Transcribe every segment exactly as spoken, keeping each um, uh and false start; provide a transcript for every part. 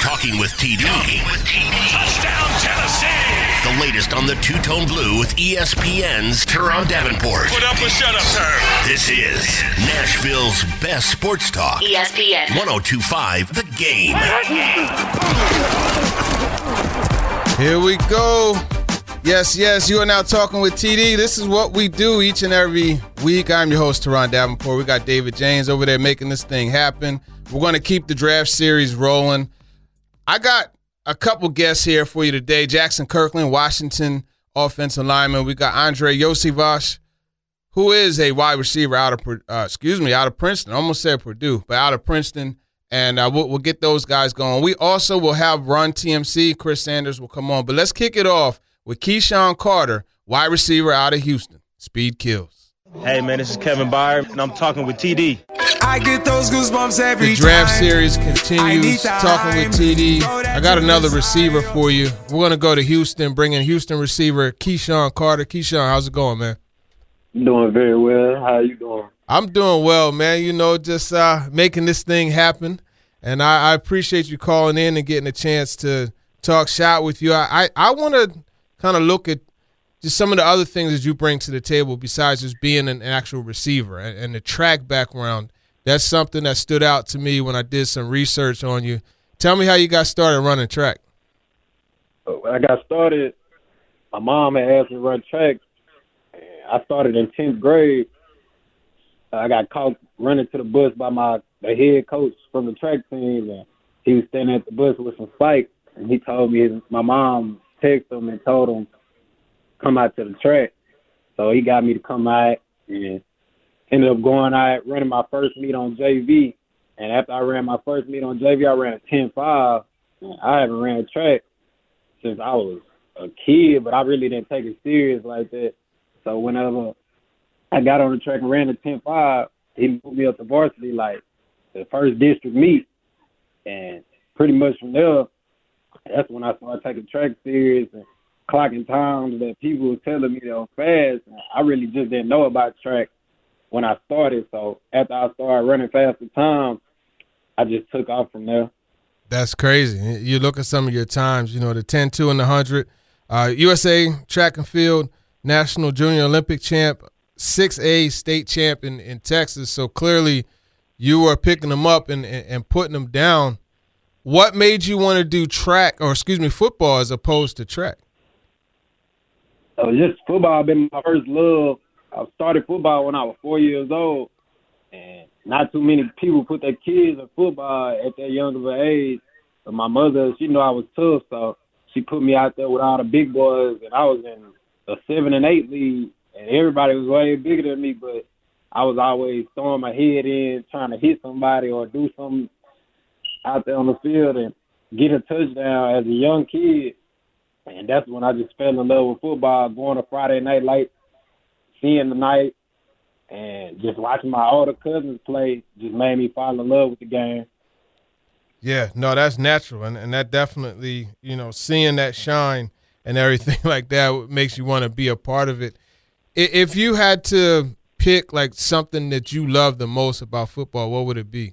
Talking with T D. Talking with T D. Touchdown, Tennessee. The latest on the Two-Tone Blue with E S P N's Teron Davenport. Put up a shut-up turn. This is Nashville's best sports talk. E S P N. one oh two point five The Game. Here we go. Yes, yes, you are now talking with T D. This is what we do each and every week. I'm your host, Teron Davenport. We got David James over there making this thing happen. We're going to keep the draft series rolling. I got a couple guests here for you today. Jackson Kirkland, Washington offensive lineman. We got Andre Iosivas, who is a wide receiver out of uh, excuse me, out of Princeton. I almost said Purdue, but out of Princeton. And uh, we'll, we'll get those guys going. We also will have Run T M C. Chris Sanders will come on. But let's kick it off with Keyshawn Carter, wide receiver out of Houston. Speed kills. Hey, man, this is Kevin Byard, and I'm talking with T D. I get those goosebumps every time. The draft series continues. Talking with T D. I got another receiver for you. We're going to go to Houston, bring in Houston receiver Keyshawn Carter. Keyshawn, how's it going, man? Doing very well. How you doing? I'm doing well, man. You know, just uh, making this thing happen. And I, I appreciate you calling in and getting a chance to talk shop with you. I, I, I want to kind of look at just some of the other things that you bring to the table besides just being an actual receiver and, and the track background. That's something that stood out to me when I did some research on you. Tell me how you got started running track. When I got started, my mom had asked me to run track. I started in tenth grade. I got caught running to the bus by my the head coach from the track team, and he was standing at the bus with some spikes, and he told me his, my mom texted him and told him come out to the track. So he got me to come out and ended up going out, running my first meet on J V. And after I ran my first meet on J V, I ran a ten five. I haven't ran track since I was a kid, but I really didn't take it serious like that. So whenever I got on the track and ran the ten five, he moved me up to varsity, like the first district meet. And pretty much from there, that's when I started taking track serious and clocking times that people were telling me they were fast. I really just didn't know about track when I started. So after I started running faster times, I just took off from there. That's crazy. You look at some of your times, you know, the ten two and the one hundred. Uh, U S A track and field, national junior Olympic champ, six A state champ in, in Texas. So clearly you were picking them up and, and, and putting them down. What made you want to do track, or excuse me, football as opposed to track? So just football been my first love. I started football when I was four years old, and not too many people put their kids in football at that young of an age. But my mother, she knew I was tough, so she put me out there with all the big boys, and I was in a seven and eight league, and everybody was way bigger than me, but I was always throwing my head in, trying to hit somebody or do something out there on the field and get a touchdown as a young kid. And that's when I just fell in love with football, going to Friday night lights, seeing the night, and just watching my older cousins play just made me fall in love with the game. Yeah, no, that's natural, and, and that definitely, you know, seeing that shine and everything like that makes you want to be a part of it. If you had to pick, like, something that you love the most about football, what would it be?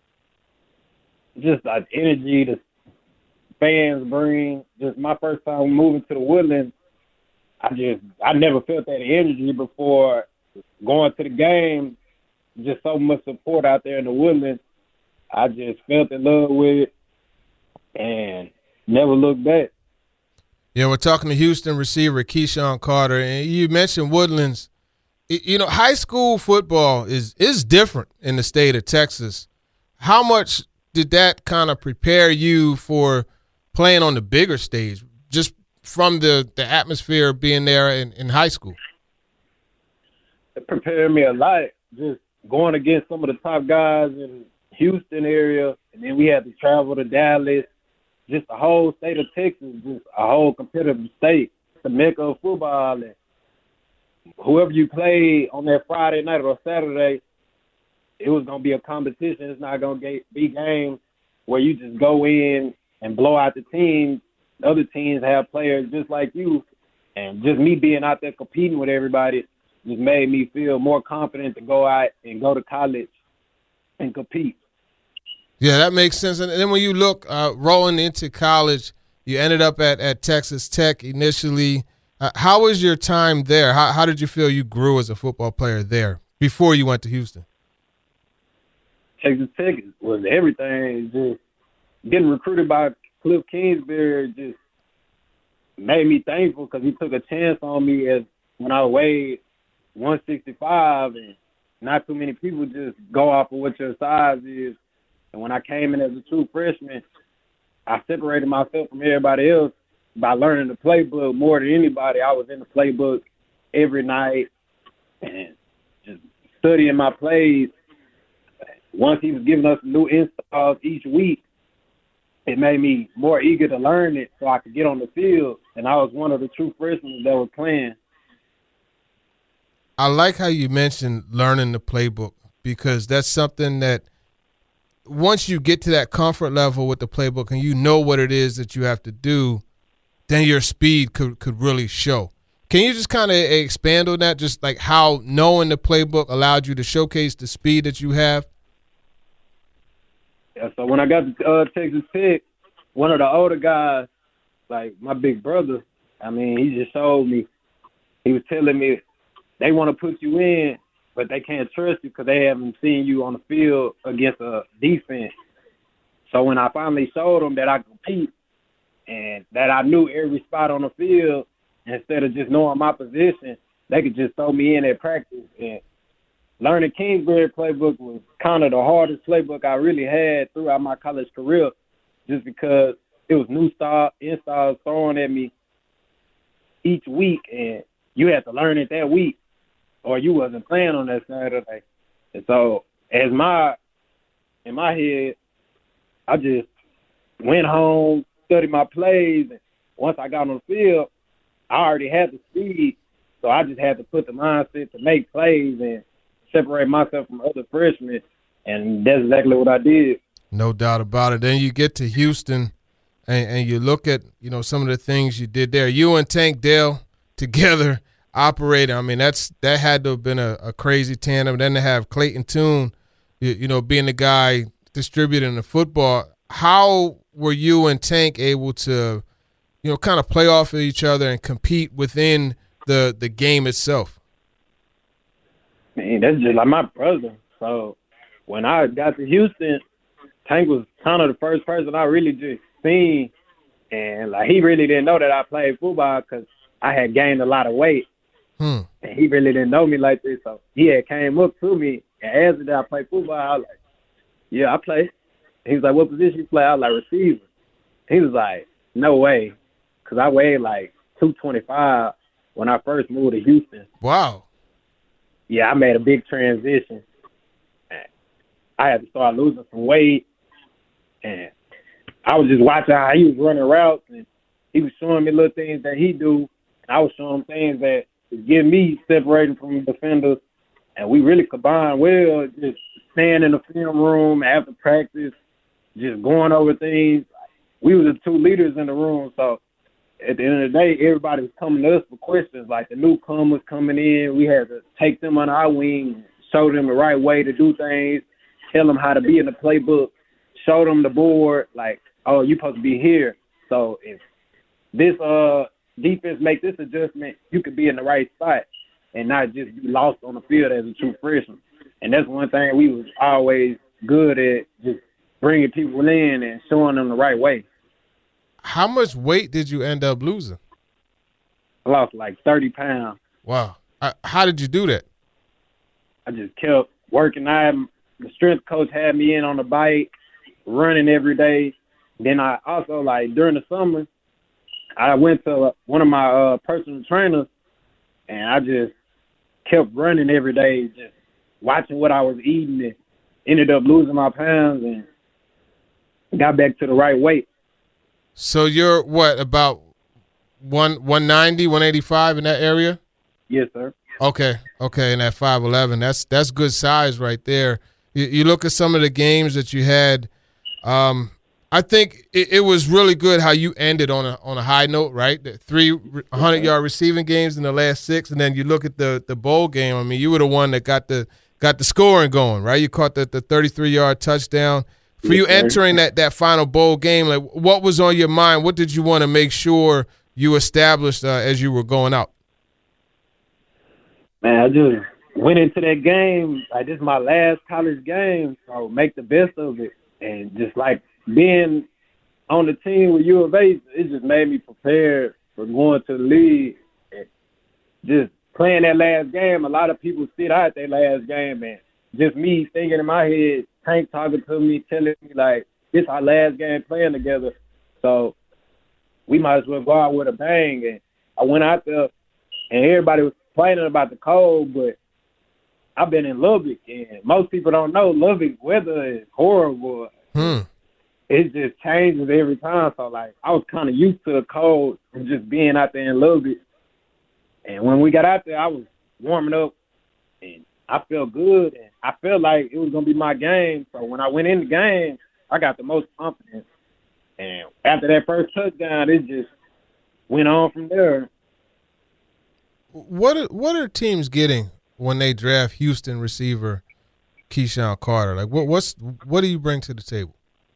Just like energy the fans bring. Just my first time moving to the Woodlands, I just I never felt that energy before going to the game. Just so much support out there in the Woodlands. I just felt in love with it and never looked back. Yeah, we're talking to Houston receiver Keyshawn Carter, and you mentioned Woodlands. You know, high school football is is different in the state of Texas. How much did that kind of prepare you for playing on the bigger stage, just from the, the atmosphere of being there in, in high school? It prepared me a lot, just going against some of the top guys in Houston area, and then we had to travel to Dallas. Just the whole state of Texas, just a whole competitive state, the mecca of football. And whoever you played on that Friday night or Saturday, it was going to be a competition. It's not going to be games where you just go in and blow out the team. The other teams have players just like you. And just me being out there competing with everybody just made me feel more confident to go out and go to college and compete. Yeah, that makes sense. And then when you look uh, rolling into college, you ended up at, at Texas Tech initially. Uh, how was your time there? How, how did you feel you grew as a football player there before you went to Houston? Texas Tech was everything. Just getting recruited by Cliff Kingsbury just made me thankful because he took a chance on me as when I weighed one sixty-five, and not too many people just go off of what your size is. And when I came in as a true freshman, I separated myself from everybody else by learning the playbook more than anybody. I was in the playbook every night and just studying my plays. Once he was giving us new installs each week, it made me more eager to learn it so I could get on the field. And I was one of the true freshmen that was playing. I like how you mentioned learning the playbook, because that's something that once you get to that comfort level with the playbook and you know what it is that you have to do, then your speed could, could really show. Can you just kind of expand on that, just like how knowing the playbook allowed you to showcase the speed that you have? Yeah, so when I got to uh, Texas Tech, one of the older guys, like my big brother, I mean, he just showed me. He was telling me they want to put you in, but they can't trust you because they haven't seen you on the field against a defense. So when I finally showed them that I could compete and that I knew every spot on the field, instead of just knowing my position, they could just throw me in at practice. And learning Kingsbury playbook was kind of the hardest playbook I really had throughout my college career, just because it was new style, installs thrown at me each week, and you had to learn it that week, or you wasn't playing on that Saturday. And so, as my in my head, I just went home, studied my plays, and once I got on the field, I already had the speed, so I just had to put the mindset to make plays and separate myself from other freshmen, and that's exactly what I did. No doubt about it. Then you get to Houston, and, and you look at, you know, some of the things you did there. You and Tank Dell together operating. I mean, that's that had to have been a, a crazy tandem. Then to have Clayton Tune, you, you know, being the guy distributing the football. How were you and Tank able to, you know, kind of play off of each other and compete within the the game itself? Man, that's just like my brother. So when I got to Houston, Tank was kind of the first person I really just seen. And, like, he really didn't know that I played football because I had gained a lot of weight. Hmm. And he really didn't know me like this. So he had came up to me and asked me that I play football. I was like, yeah, I play. He was like, what position you play? I was like, receiver. He was like, no way, because I weighed like two twenty-five when I first moved to Houston. Wow. Yeah, I made a big transition. I had to start losing some weight, and I was just watching how he was running routes, and he was showing me little things that he do, and I was showing him things that was getting me separating from defenders, and we really combined well, just staying in the film room after practice, just going over things. We were the two leaders in the room, so at the end of the day, everybody was coming to us for questions. Like the newcomers coming in, we had to take them under our wing, show them the right way to do things, tell them how to be in the playbook, show them the board, like, oh, you're supposed to be here. So if this uh defense make this adjustment, you could be in the right spot and not just be lost on the field as a true freshman. And that's one thing we was always good at, just bringing people in and showing them the right way. How much weight did you end up losing? I lost like thirty pounds. Wow. Uh, how did you do that? I just kept working. I the strength coach had me in on the bike, running every day. Then I also, like, during the summer, I went to one of my uh, personal trainers, and I just kept running every day, just watching what I was eating, and ended up losing my pounds and got back to the right weight. So you're, what, about one one ninety, one eighty-five in that area? Yes, sir. Okay, okay, and at five eleven, that's that's good size right there. You, you look at some of the games that you had. Um, I think it, it was really good how you ended on a on a high note, right? The three hundred-yard receiving games in the last six, and then you look at the the bowl game. I mean, you were the one that got the got the scoring going, right? You caught the the thirty-three-yard touchdown. For you Yes, sir. entering that, that final bowl game, like what was on your mind? What did you want to make sure you established uh, as you were going out? Man, I just went into that game like this is my last college game, so make the best of it. And just like being on the team with U of A, it just made me prepared for going to the league. And just playing that last game, a lot of people sit out that last game, and just me thinking in my head, Tank talking to me, telling me like, this our last game playing together, so we might as well go out with a bang. And I went out there, and everybody was complaining about the cold, but I've been in Lubbock, and most people don't know Lubbock weather is horrible. Hmm. It just changes every time. So, like, I was kind of used to the cold and just being out there in Lubbock. And when we got out there, I was warming up, and I felt good. And I felt like it was going to be my game. So when I went in the game, I got the most confidence. And after that first touchdown, it just went on from there. What are, what are teams getting when they draft Houston receiver Keyshawn Carter? Like, what what's what do you bring to the table?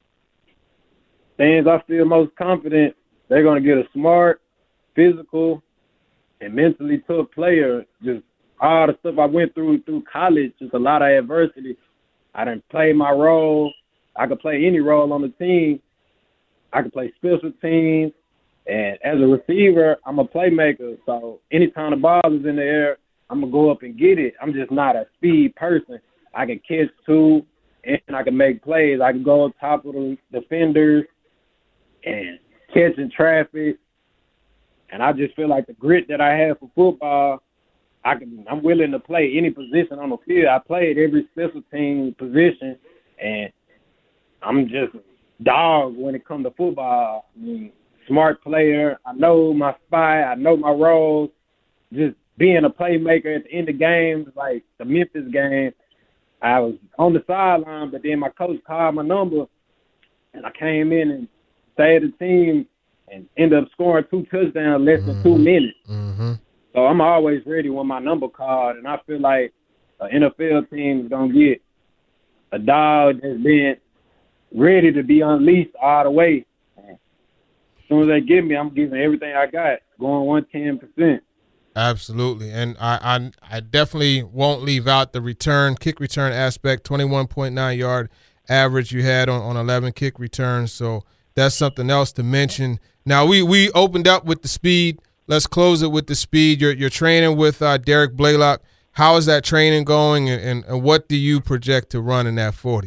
Things I feel most confident, they're going to get a smart, physical, and mentally tough player. Just all the stuff I went through through college, just a lot of adversity. I didn't play my role. I could play any role on the team. I could play special teams. And as a receiver, I'm a playmaker. So anytime the ball is in the air, I'm going to go up and get it. I'm just not a speed person. I can catch two, and I can make plays. I can go on top of the defenders and catching traffic. And I just feel like the grit that I have for football, I can, I'm willing to play any position on the field. I played every special team position, and I'm just dog when it comes to football. I mean, smart player. I know my spot. I know my roles. Just being a playmaker at the end of games, like the Memphis game, I was on the sideline, but then my coach called my number, and I came in and stayed the team and ended up scoring two touchdowns in less than mm-hmm. two minutes. Mm-hmm. So I'm always ready when my number called, and I feel like an N F L team is going to get a dog that's been ready to be unleashed all the way. As soon as they get me, I'm giving everything I got, going one hundred ten percent. Absolutely, and I, I I definitely won't leave out the return, kick return aspect, twenty-one point nine yard average you had on, on eleven kick returns, so that's something else to mention. Now, we, we opened up with the speed. Let's close it with the speed. You're, you're training with uh, Derek Blaylock. How is that training going, and, and, and what do you project to run in that forty?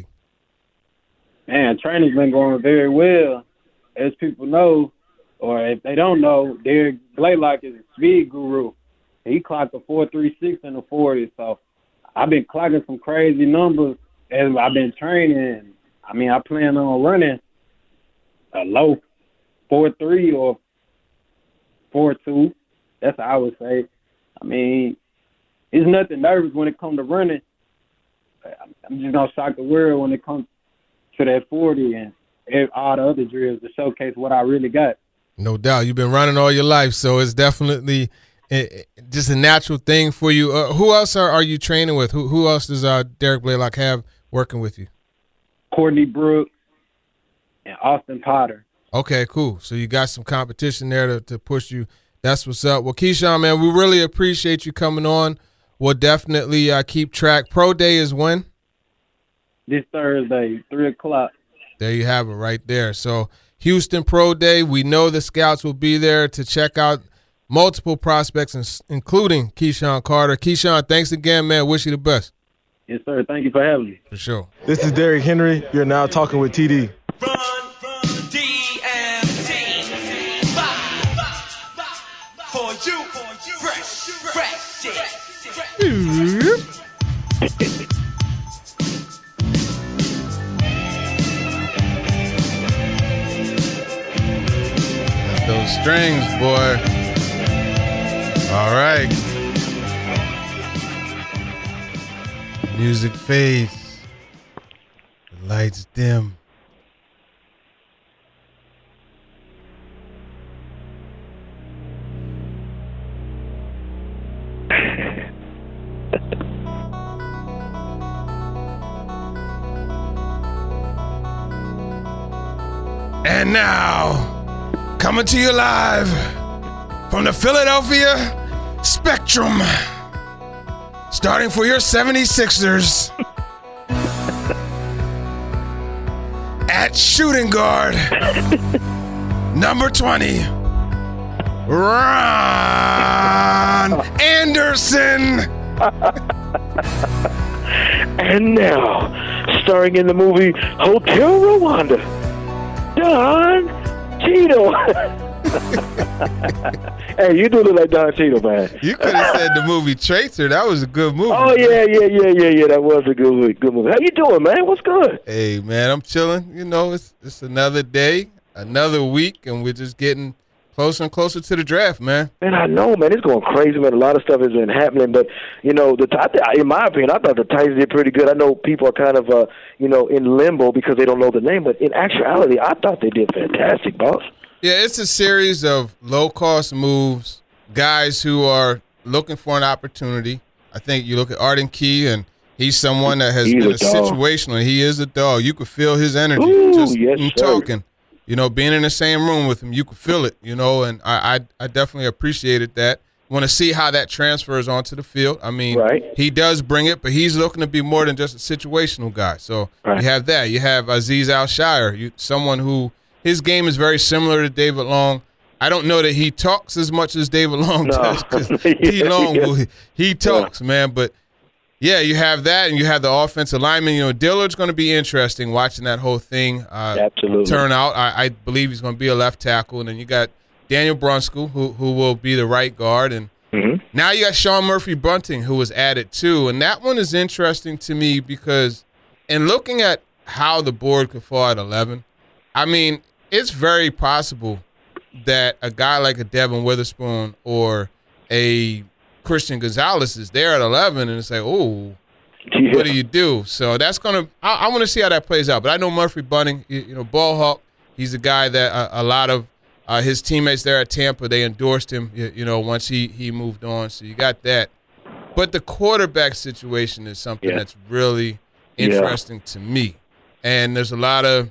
Man, training's been going very well. As people know, or if they don't know, Derek Blaylock is a speed guru. He clocked a four three six in the forty, so I've been clocking some crazy numbers as I've been training. I mean, I plan on running a low four three or four two. That's what I would say. I mean, it's nothing nervous when it comes to running. I'm just going to shock the world when it comes to that forty and all the other drills to showcase what I really got. No doubt. You've been running all your life, so it's definitely just a natural thing for you. Uh, who else are, are you training with? Who, who else does uh, Derek Blaylock have working with you? Courtney Brooks and Austin Potter. Okay, cool. So you got some competition there to, to push you. That's what's up. Well, Keyshawn, man, we really appreciate you coming on. We'll definitely uh, keep track. Pro Day is when? This Thursday, three o'clock. There you have it right there. So Houston Pro Day, we know the scouts will be there to check out multiple prospects, including Keyshawn Carter. Keyshawn, thanks again, man. Wish you the best. Yes, sir. Thank you for having me. For sure. This is Derrick Henry. You're now talking with T D. Run, run, D M C. For you, fresh, fresh shit. Those strings, boy. All right. Music fades. The lights dim. And now, coming to you live from the Philadelphia Spectrum, starting for your seventy-sixers, at shooting guard, number twenty, Ron Anderson. And now, starring in the movie Hotel Rwanda, Don Cheadle. Hey, you do look like Don Cheadle, man. You could have said the movie Tracer. That was a good movie. Oh, yeah, yeah, yeah, yeah, yeah. That was a good movie. Good movie. How you doing, man? What's good? Hey, man, I'm chilling. You know, it's it's another day, another week, and we're just getting closer and closer to the draft, man. Man, I know, man. It's going crazy, man. A lot of stuff has been happening, but you know, the in my opinion, I thought the Titans did pretty good. I know people are kind of, uh, you know, in limbo because they don't know the name, but in actuality, I thought they did fantastic, boss. Yeah, it's a series of low-cost moves, guys who are looking for an opportunity. I think you look at Arden Key, and he's someone that has he's been a, a situational. He is a dog. You could feel his energy Ooh, just yes, in talking. You know, being in the same room with him, you could feel it, you know, and I I, I definitely appreciated that. Want to see how that transfers onto the field. I mean, right. He does bring it, but he's looking to be more than just a situational guy. So right. you have that. You have Azeez Al-Shire, you, someone who his game is very similar to David Long. I don't know that he talks as much as David Long no. does because T. Long, yeah. he talks, yeah. man, but yeah, you have that, and you have the offensive lineman. You know, Dillard's going to be interesting watching that whole thing uh, Absolutely. turn out. I, I believe he's going to be a left tackle, and then you got Daniel Brunskill, who who will be the right guard, and mm-hmm. now you got Sean Murphy-Bunting, who was added too, and that one is interesting to me because in looking at how the board could fall at eleven, I mean, it's very possible that a guy like a Devin Witherspoon or a Christian Gonzalez is there at eleven, and it's like, oh, yeah. what do you do? So that's gonna. I, I want to see how that plays out. But I know Murphy Bunting, you, you know, ball hawk. He's a guy that uh, a lot of uh, his teammates there at Tampa, they endorsed him. You, you know, once he he moved on. So you got that. But the quarterback situation is something yeah. that's really interesting yeah. to me. And there's a lot of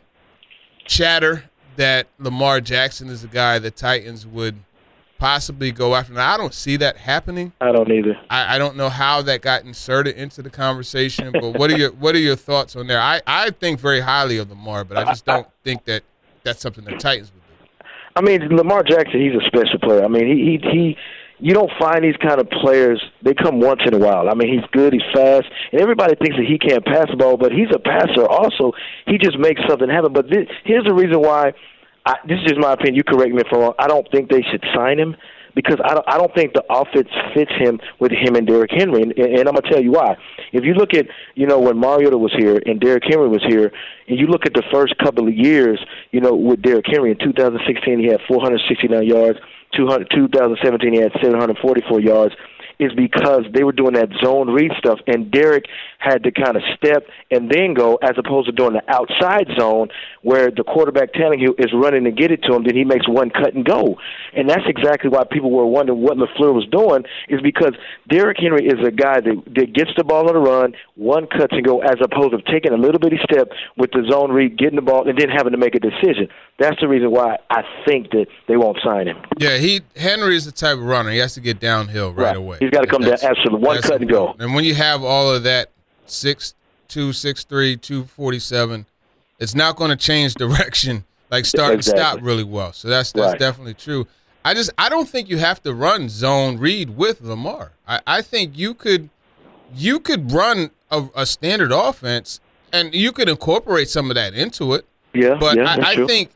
chatter that Lamar Jackson is a guy the Titans would possibly go after. Now, I don't see that happening. I don't either. I, I don't know how that got inserted into the conversation, but what are your what are your thoughts on there? I, I think very highly of Lamar, but I just don't think that that's something the Titans would do. I mean, Lamar Jackson, he's a special player. I mean, he he, he you don't find these kind of players. They come once in a while. I mean, he's good, he's fast, and everybody thinks that he can't pass the ball, but he's a passer also. He just makes something happen. But this, here's the reason why. I, this is just my opinion. You correct me if I'm wrong. I don't think they should sign him because I don't, I don't think the offense fits him with him and Derrick Henry. And, and I'm going to tell you why. If you look at, you know, when Mariota was here and Derrick Henry was here, and you look at the first couple of years, you know, with Derrick Henry in two thousand sixteen, he had four hundred sixty-nine yards. two thousand seventeen, he had seven hundred forty-four yards. Is because they were doing that zone read stuff, and Derrick had to kind of step and then go, as opposed to doing the outside zone where the quarterback Tannehill is running to get it to him, then he makes one cut and go. And that's exactly why people were wondering what LaFleur was doing, is because Derrick Henry is a guy that, that gets the ball on the run, one cuts and go, as opposed to taking a little bitty step with the zone read, getting the ball, and then having to make a decision. That's the reason why I think that they won't sign him. Yeah, he Henry is the type of runner. He has to get downhill right, right. away. He's got to come down, absolutely, one cut and go. And when you have all of that, six two, six three, two forty-seven, it's not going to change direction, like start exactly. and stop really well. So that's that's right. definitely true. I just I don't think you have to run zone read with Lamar. I, I think you could you could run a, a standard offense, and you could incorporate some of that into it. Yeah, but yeah, I, I true. think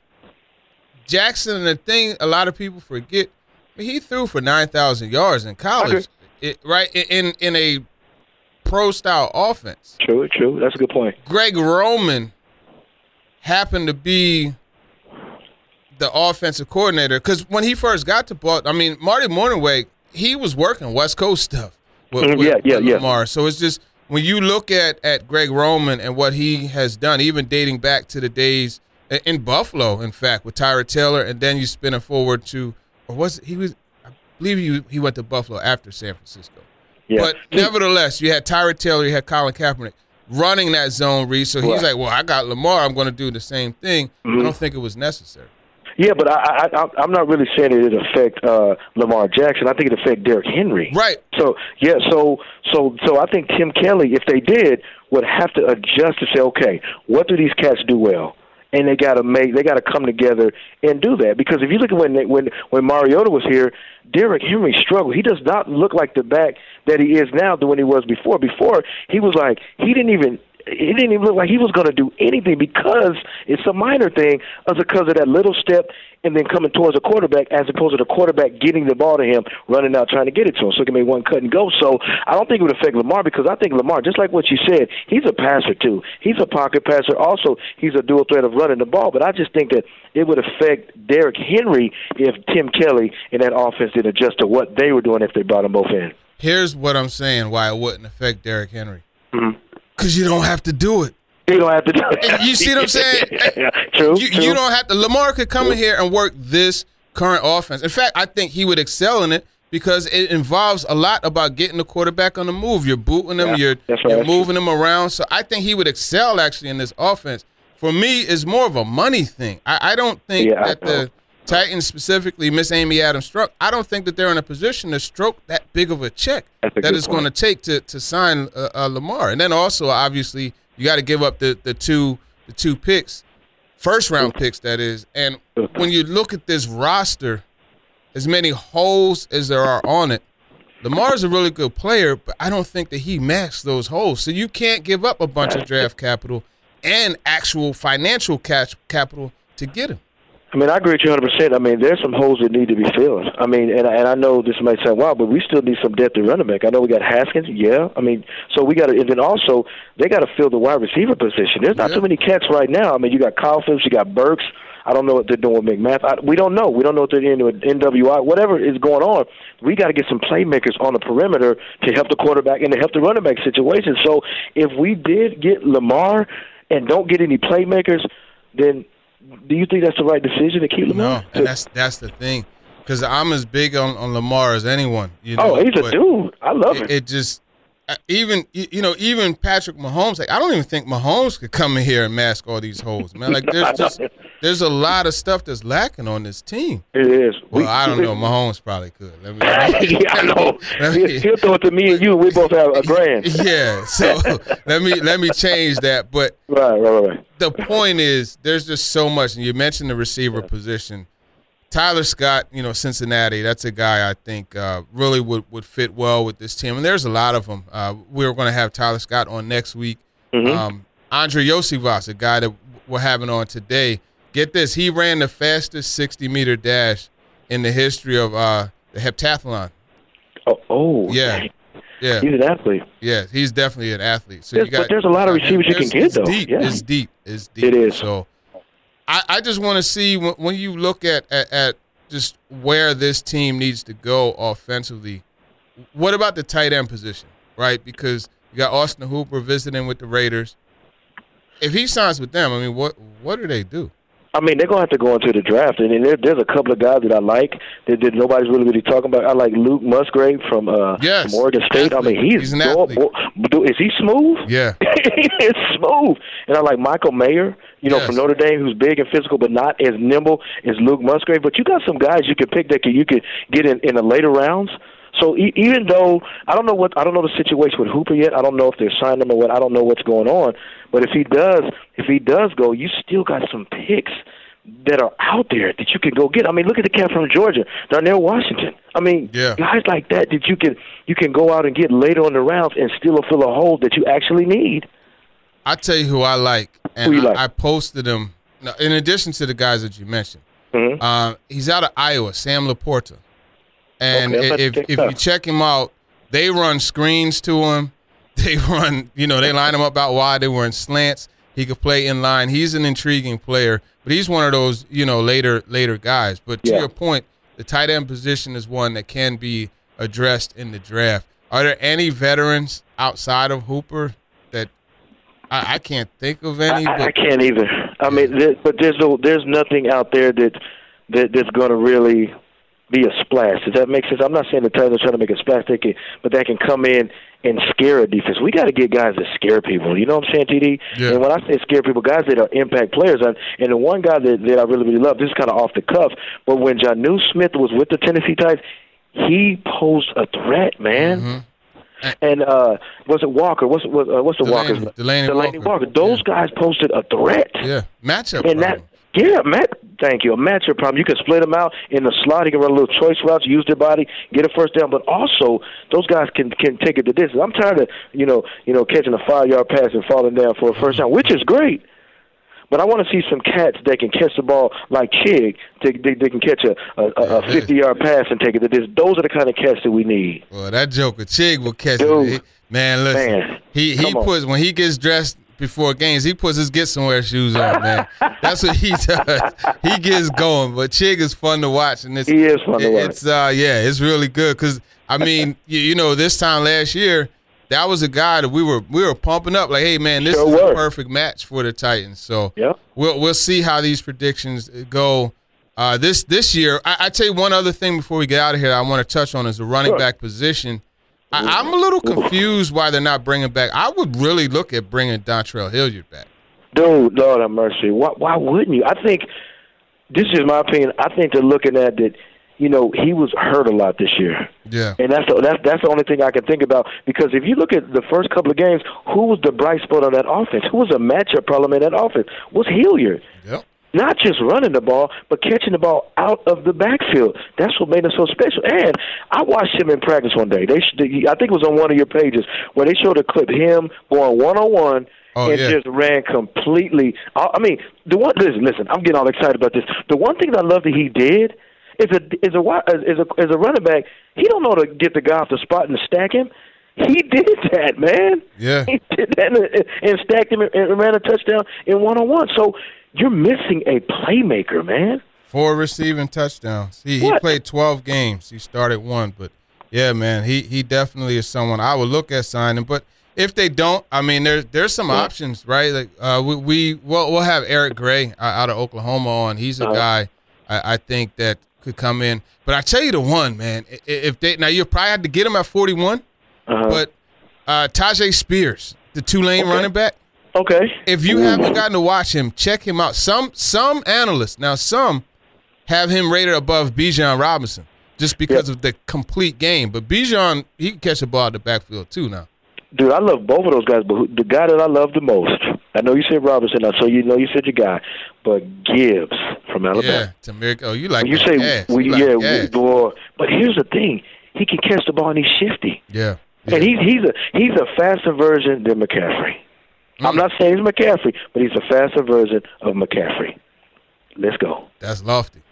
Jackson, and the thing a lot of people forget, I mean, he threw for nine thousand yards in college, it, right, in in a pro-style offense. True, true. That's a good point. Greg Roman happened to be the offensive coordinator because when he first got to Baltimore, I mean, Marty Mornhinweg, he was working West Coast stuff with, mm-hmm. with, yeah, yeah, with yeah. Lamar. So it's just when you look at, at Greg Roman and what he has done, even dating back to the days in Buffalo, in fact, with Tyrod Taylor, and then you spin it forward to, or was it, he was, I believe he, he went to Buffalo after San Francisco. Yeah. But nevertheless, you had Tyrod Taylor, you had Colin Kaepernick. running that zone read. So he's Right. like, well, I got Lamar. I'm going to do the same thing. Mm-hmm. I don't think it was necessary. Yeah, but I, I, I, I'm not really saying it affect uh, Lamar Jackson. I think it affect Derrick Henry. Right. So yeah, so so so I think Tim Kelly, if they did, would have to adjust to say, okay, what do these cats do well? And they got to make, they got to come together and do that. Because if you look at when they, when when Mariota was here, Derrick Henry struggled. He does not look like the back that he is now than when he was before. Before he was like he didn't even. It didn't even look like he was going to do anything because it's a minor thing, as because of that little step and then coming towards the quarterback, as opposed to the quarterback getting the ball to him, running out trying to get it to him. So he can make one cut and go. So I don't think it would affect Lamar because I think Lamar, just like what you said, he's a passer too. He's a pocket passer. Also, he's a dual threat of running the ball. But I just think that it would affect Derrick Henry if Tim Kelly and that offense did adjust to what they were doing if they brought them both in. Here's what I'm saying why it wouldn't affect Derrick Henry. Mm-hmm. Because you don't have to do it. You don't have to do it. You see what I'm saying? yeah, true, you, true. you don't have to. Lamar could come in here and work this current offense. In fact, I think he would excel in it because it involves a lot about getting the quarterback on the move. You're booting him. Yeah, you're, that's right. you're moving him around. So I think he would excel actually in this offense. For me, it's more of a money thing. I, I don't think Yeah, that the Titans, specifically Miss Amy Adams Struck, I don't think that they're in a position to stroke that big of a check That's a that good it's going to take to to sign uh, uh, Lamar. And then also, obviously, you got to give up the, the two the two picks, first round picks, that is. And when you look at this roster, as many holes as there are on it, Lamar's a really good player, but I don't think that he matched those holes. So you can't give up a bunch of draft capital and actual financial cash capital to get him. I mean, I agree with you one hundred percent. I mean, there's some holes that need to be filled. I mean, and, and I know this might sound wild, but we still need some depth at running back. I know we got Haskins, yeah. I mean, so we got to, and then also they got to fill the wide receiver position. There's not Yeah. too many cats right now. I mean, you got Kyle Phillips, you got Burks. I don't know what they're doing with McMath. I, we don't know. We don't know what they're doing with N W I. Whatever is going on, we got to get some playmakers on the perimeter to help the quarterback and to help the running back situation. So if we did get Lamar and don't get any playmakers, then do you think that's the right decision to keep Lamar? No, and that's that's the thing, because I'm as big on, on Lamar as anyone. You know, Oh, he's a but dude. I love it. it. It just uh, even you you know even Patrick Mahomes. Like I don't even think Mahomes could come in here and mask all these holes, man. Like there's just there's a lot of stuff that's lacking on this team. It is. Well, We- I don't know. Mahomes probably could. Let me, let me- yeah, I know. let He'll me- he'll throw it to me and you. We both have a grand. Yeah. So let me let me change that. But Right, right, right. the point is, there's just so much. And you mentioned the receiver position. Tyler Scott, you know, Cincinnati, that's a guy I think uh, really would, would fit well with this team. And there's a lot of them. Uh, we're going to have Tyler Scott on next week. Mm-hmm. Um, Andre Yosivas, a guy that we're having on today. Get this, he ran the fastest sixty-meter dash in the history of uh, the heptathlon. Oh, oh Yeah. Yeah. He's an athlete. Yeah, he's definitely an athlete. So There's- you got, but there's a lot of receivers you can it's- get, it's though. Deep. Yeah. It's deep. It's deep. It is. So I, I just want to see when, when you look at, at, at just where this team needs to go offensively, what about the tight end position, right? Because you got Austin Hooper visiting with the Raiders. If he signs with them, I mean, what what do they do? I mean, they're going to have to go into the draft. And there, there's a couple of guys that I like that, that nobody's really, really talking about. I like Luke Musgrave from, uh, Yes. from Oregon State. Athlete. I mean, he's, He's an go- athlete. go- is he smooth? Yeah. It's smooth. And I like Michael Mayer, you know, Yes. from Notre Dame, who's big and physical, but not as nimble as Luke Musgrave. But you got some guys you can pick that can, you could get in, in the later rounds. So e- even though I don't know what I don't know the situation with Hooper yet, I don't know if they're signing him or what. I don't know what's going on. But if he does, if he does go, you still got some picks that are out there that you can go get. I mean, look at the cat from Georgia, Darnell Washington. I mean, Yeah. guys like that that you can you can go out and get later on the rounds and still fill a hole that you actually need. I tell you who I like, and Who you I, like? I posted him. Now, in addition to the guys that you mentioned, Mhm. uh, he's out of Iowa, Sam Laporta. And Okay, I'm about to if check if that you out. check him out, they run screens to him. They run, you know, they line him up out wide. They were in slants. He could play in line. He's an intriguing player, but he's one of those, you know, later later guys. But to Yeah. your point, the tight end position is one that can be addressed in the draft. Are there any veterans outside of Hooper that I, I can't think of any? I, but I can't either. I mean, there, but there's no, there's nothing out there that, that that's going to really be a splash. Does that make sense? I'm not saying the Titans are trying to make a splash, they can, but that can come in and scare a defense. We got to get guys that scare people. You know what I'm saying, T D? Yeah. And when I say scare people, guys that are impact players. And, and the one guy that, that I really, really love, this is kind of off the cuff, but when Jonnu Smith was with the Tennessee Titans, he posed a threat, man. Mm-hmm. And uh, was it Walker? What's what, uh, what's the Delaney, Walker's Delaney, Delaney Walker. Walker. Those Yeah. guys posted a threat. Yeah, matchup And that, problem. yeah, Matt, thank you. A matchup problem. You can split them out in the slot. He can run a little choice routes, use their body, get a first down. But also, those guys can can take it the distance. I'm tired of you know you know catching a five yard pass and falling down for a first down, which is great. But I want to see some cats that can catch the ball like Chig. They, they, they can catch a a fifty yard pass and take it to this. Those are the kind of cats that we need. Well, that joker Chig will catch Dude. it. He, man, listen, Man, he he come on. puts when he gets dressed before games, he puts his get somewhere shoes on, man. That's what he does. He gets going. But Chig is fun to watch, and it's He is fun to it- watch. It's uh yeah, it's really good because I mean you, you know this time last year. That was a guy that we were we were pumping up like, hey man, this Sure is were. a perfect match for the Titans. So Yep. we'll we'll see how these predictions go. Uh, this this year, I, I tell you one other thing before we get out of here. I want to touch on is the running Sure. back position. I, I'm a little confused why they're not bringing back. I would really look at bringing Dontrell Hilliard back. Dude, Lord have mercy. Why, why wouldn't you? I think, this is my opinion, I think they're looking at that, you know, he was hurt a lot this year. Yeah, And that's the, that's that's the only thing I can think about. Because if you look at the first couple of games, who was the bright spot on that offense? Who was a matchup problem in that offense? Was Hilliard. yep. Not just running the ball, but catching the ball out of the backfield. That's what made him so special. And I watched him in practice one day. They, sh- I think it was on one of your pages where they showed a clip him going one on one. Oh, and yeah. just ran completely. I I mean, the one. Listen, listen. I'm getting all excited about this. The one thing that I love that he did is a is a wi- is a is a running back. He don't know to get the guy off the spot and stack him. He did that, man. Yeah. He did that and, and stacked him and, and ran a touchdown in one on one. So you're missing a playmaker, man. Four receiving touchdowns. He he What? played twelve games. He started one, but yeah, man, he he definitely is someone I would look at signing. But if they don't, I mean, there's there's some options, right? Like uh, we we we'll, we'll have Eric Gray uh, out of Oklahoma on. He's a Uh-huh. guy I, I think that could come in. But I tell you the one, man. i- If they now you probably had to get him at forty-one, Uh-huh. but uh, Tajay Spears, the Tulane Okay. running back. Okay. If you haven't gotten to watch him, check him out. Some some analysts now some have him rated above Bijan Robinson just because Yep. of the complete game. But Bijan, he can catch a ball at the backfield too now. Dude, I love both of those guys, but who, the guy that I love the most, I know you said Robinson, so you know you said your guy, but Gibbs from Alabama. Yeah, Tamir. Oh, you like When you that say, gas. we, You like yeah, gas. we, boy, but here's the thing: he can catch the ball and he's shifty, Yeah. yeah. and he's he's a he's a faster version than McCaffrey. I'm Mm. not saying he's McCaffrey, but he's a faster version of McCaffrey. Let's go. That's lofty.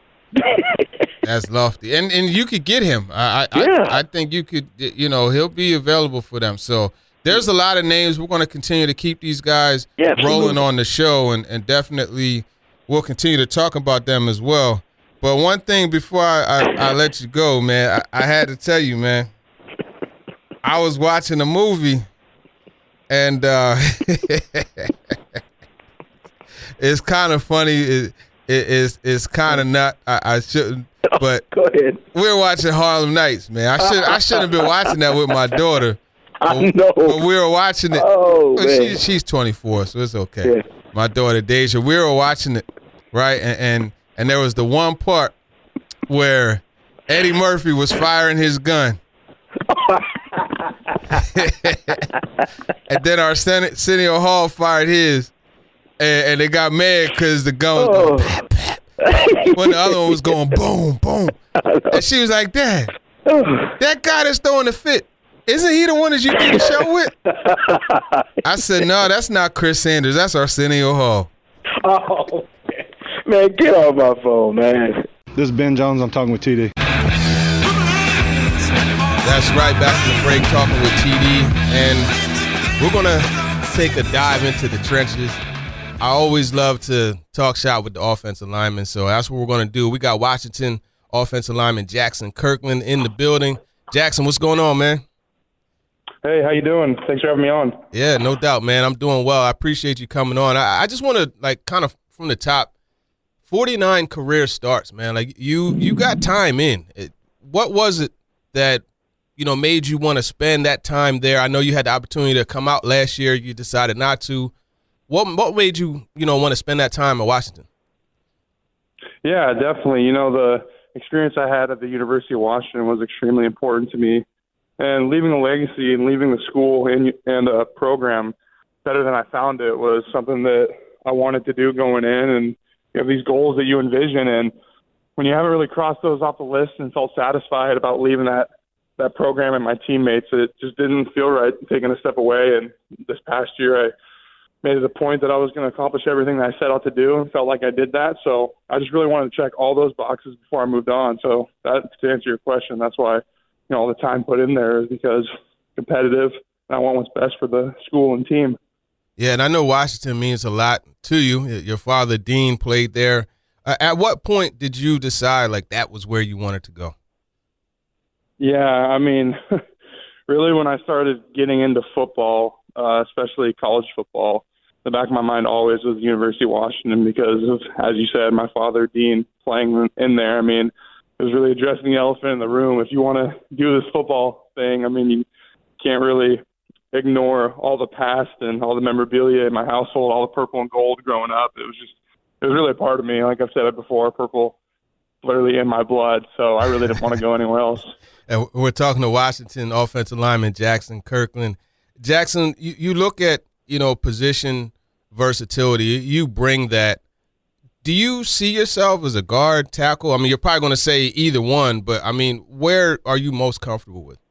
That's lofty, and and you could get him. I I, Yeah. I I think you could. You know, he'll be available for them. So there's a lot of names. We're going to continue to keep these guys Yeah, absolutely. rolling on the show, and and definitely we'll continue to talk about them as well. But one thing before I I, I let you go, man, I, I had to tell you, man. I was watching a movie, and uh, it's kind of funny. It, it, it's it's kind of not. I, I shouldn't, but Go ahead. we're watching Harlem Nights, man. I should I shouldn't have been watching that with my daughter. I know. But we were watching it. Oh, Well, man. she, she's twenty-four, so it's okay. Yeah. My daughter Deja, we were watching it, right? And, and and there was the one part where Eddie Murphy was firing his gun. And then Arsenio Hall fired his, and, and they got mad because the gun was Oh. going pap, pap. When the other one was going boom, boom. And she was like, Dad, that guy that's throwing the fit, isn't he the one that you do the show with? I said, no, that's not Chris Sanders. That's Arsenio Hall. Oh, man, get off my phone, man. This is Ben Jones. I'm talking with T D. That's right, back to the break, talking with T D. And we're going to take a dive into the trenches. I always love to talk shop with the offensive linemen, so that's what we're going to do. We got Washington offensive lineman Jackson Kirkland in the building. Jackson, what's going on, man? Hey, how you doing? Thanks for having me on. Yeah, no doubt, man. I'm doing well. I appreciate you coming on. I, I just want to, like, kind of from the top, forty-nine career starts, man. Like, you you got time in. It, what was it that, you know, made you want to spend that time there? I know you had the opportunity to come out last year. You decided not to. What what made you, you know, want to spend that time in Washington? Yeah, definitely. You know, the experience I had at the University of Washington was extremely important to me. And leaving a legacy and leaving the school and, and a program better than I found it was something that I wanted to do going in. And you have these goals that you envision. And when you haven't really crossed those off the list and felt satisfied about leaving that, that program and my teammates, it just didn't feel right taking a step away. And this past year, I made it a point that I was going to accomplish everything that I set out to do and felt like I did that. So I just really wanted to check all those boxes before I moved on. So that, to answer your question, that's why, you know, all the time put in there is because competitive and I want what's best for the school and team. Yeah, and I know Washington means a lot to you. Your father, Dean, played there. Uh, at what point did you decide, like, that was where you wanted to go? Yeah, I mean, really when I started getting into football, uh, especially college football, the back of my mind always was the University of Washington because of, as you said, my father, Dean, playing in there. I mean, it was really addressing the elephant in the room. If you want to do this football thing, I mean, you can't really ignore all the past and all the memorabilia in my household, all the purple and gold growing up. It was just, it was really a part of me. Like I've said it before, purple literally in my blood, so I really didn't want to go anywhere else. And we're talking to Washington offensive lineman Jackson Kirkland. Jackson, you, you look at, you know, position versatility. You bring that. Do you see yourself as a guard, tackle? I mean, you're probably going to say either one, but, I mean, where are you most comfortable with?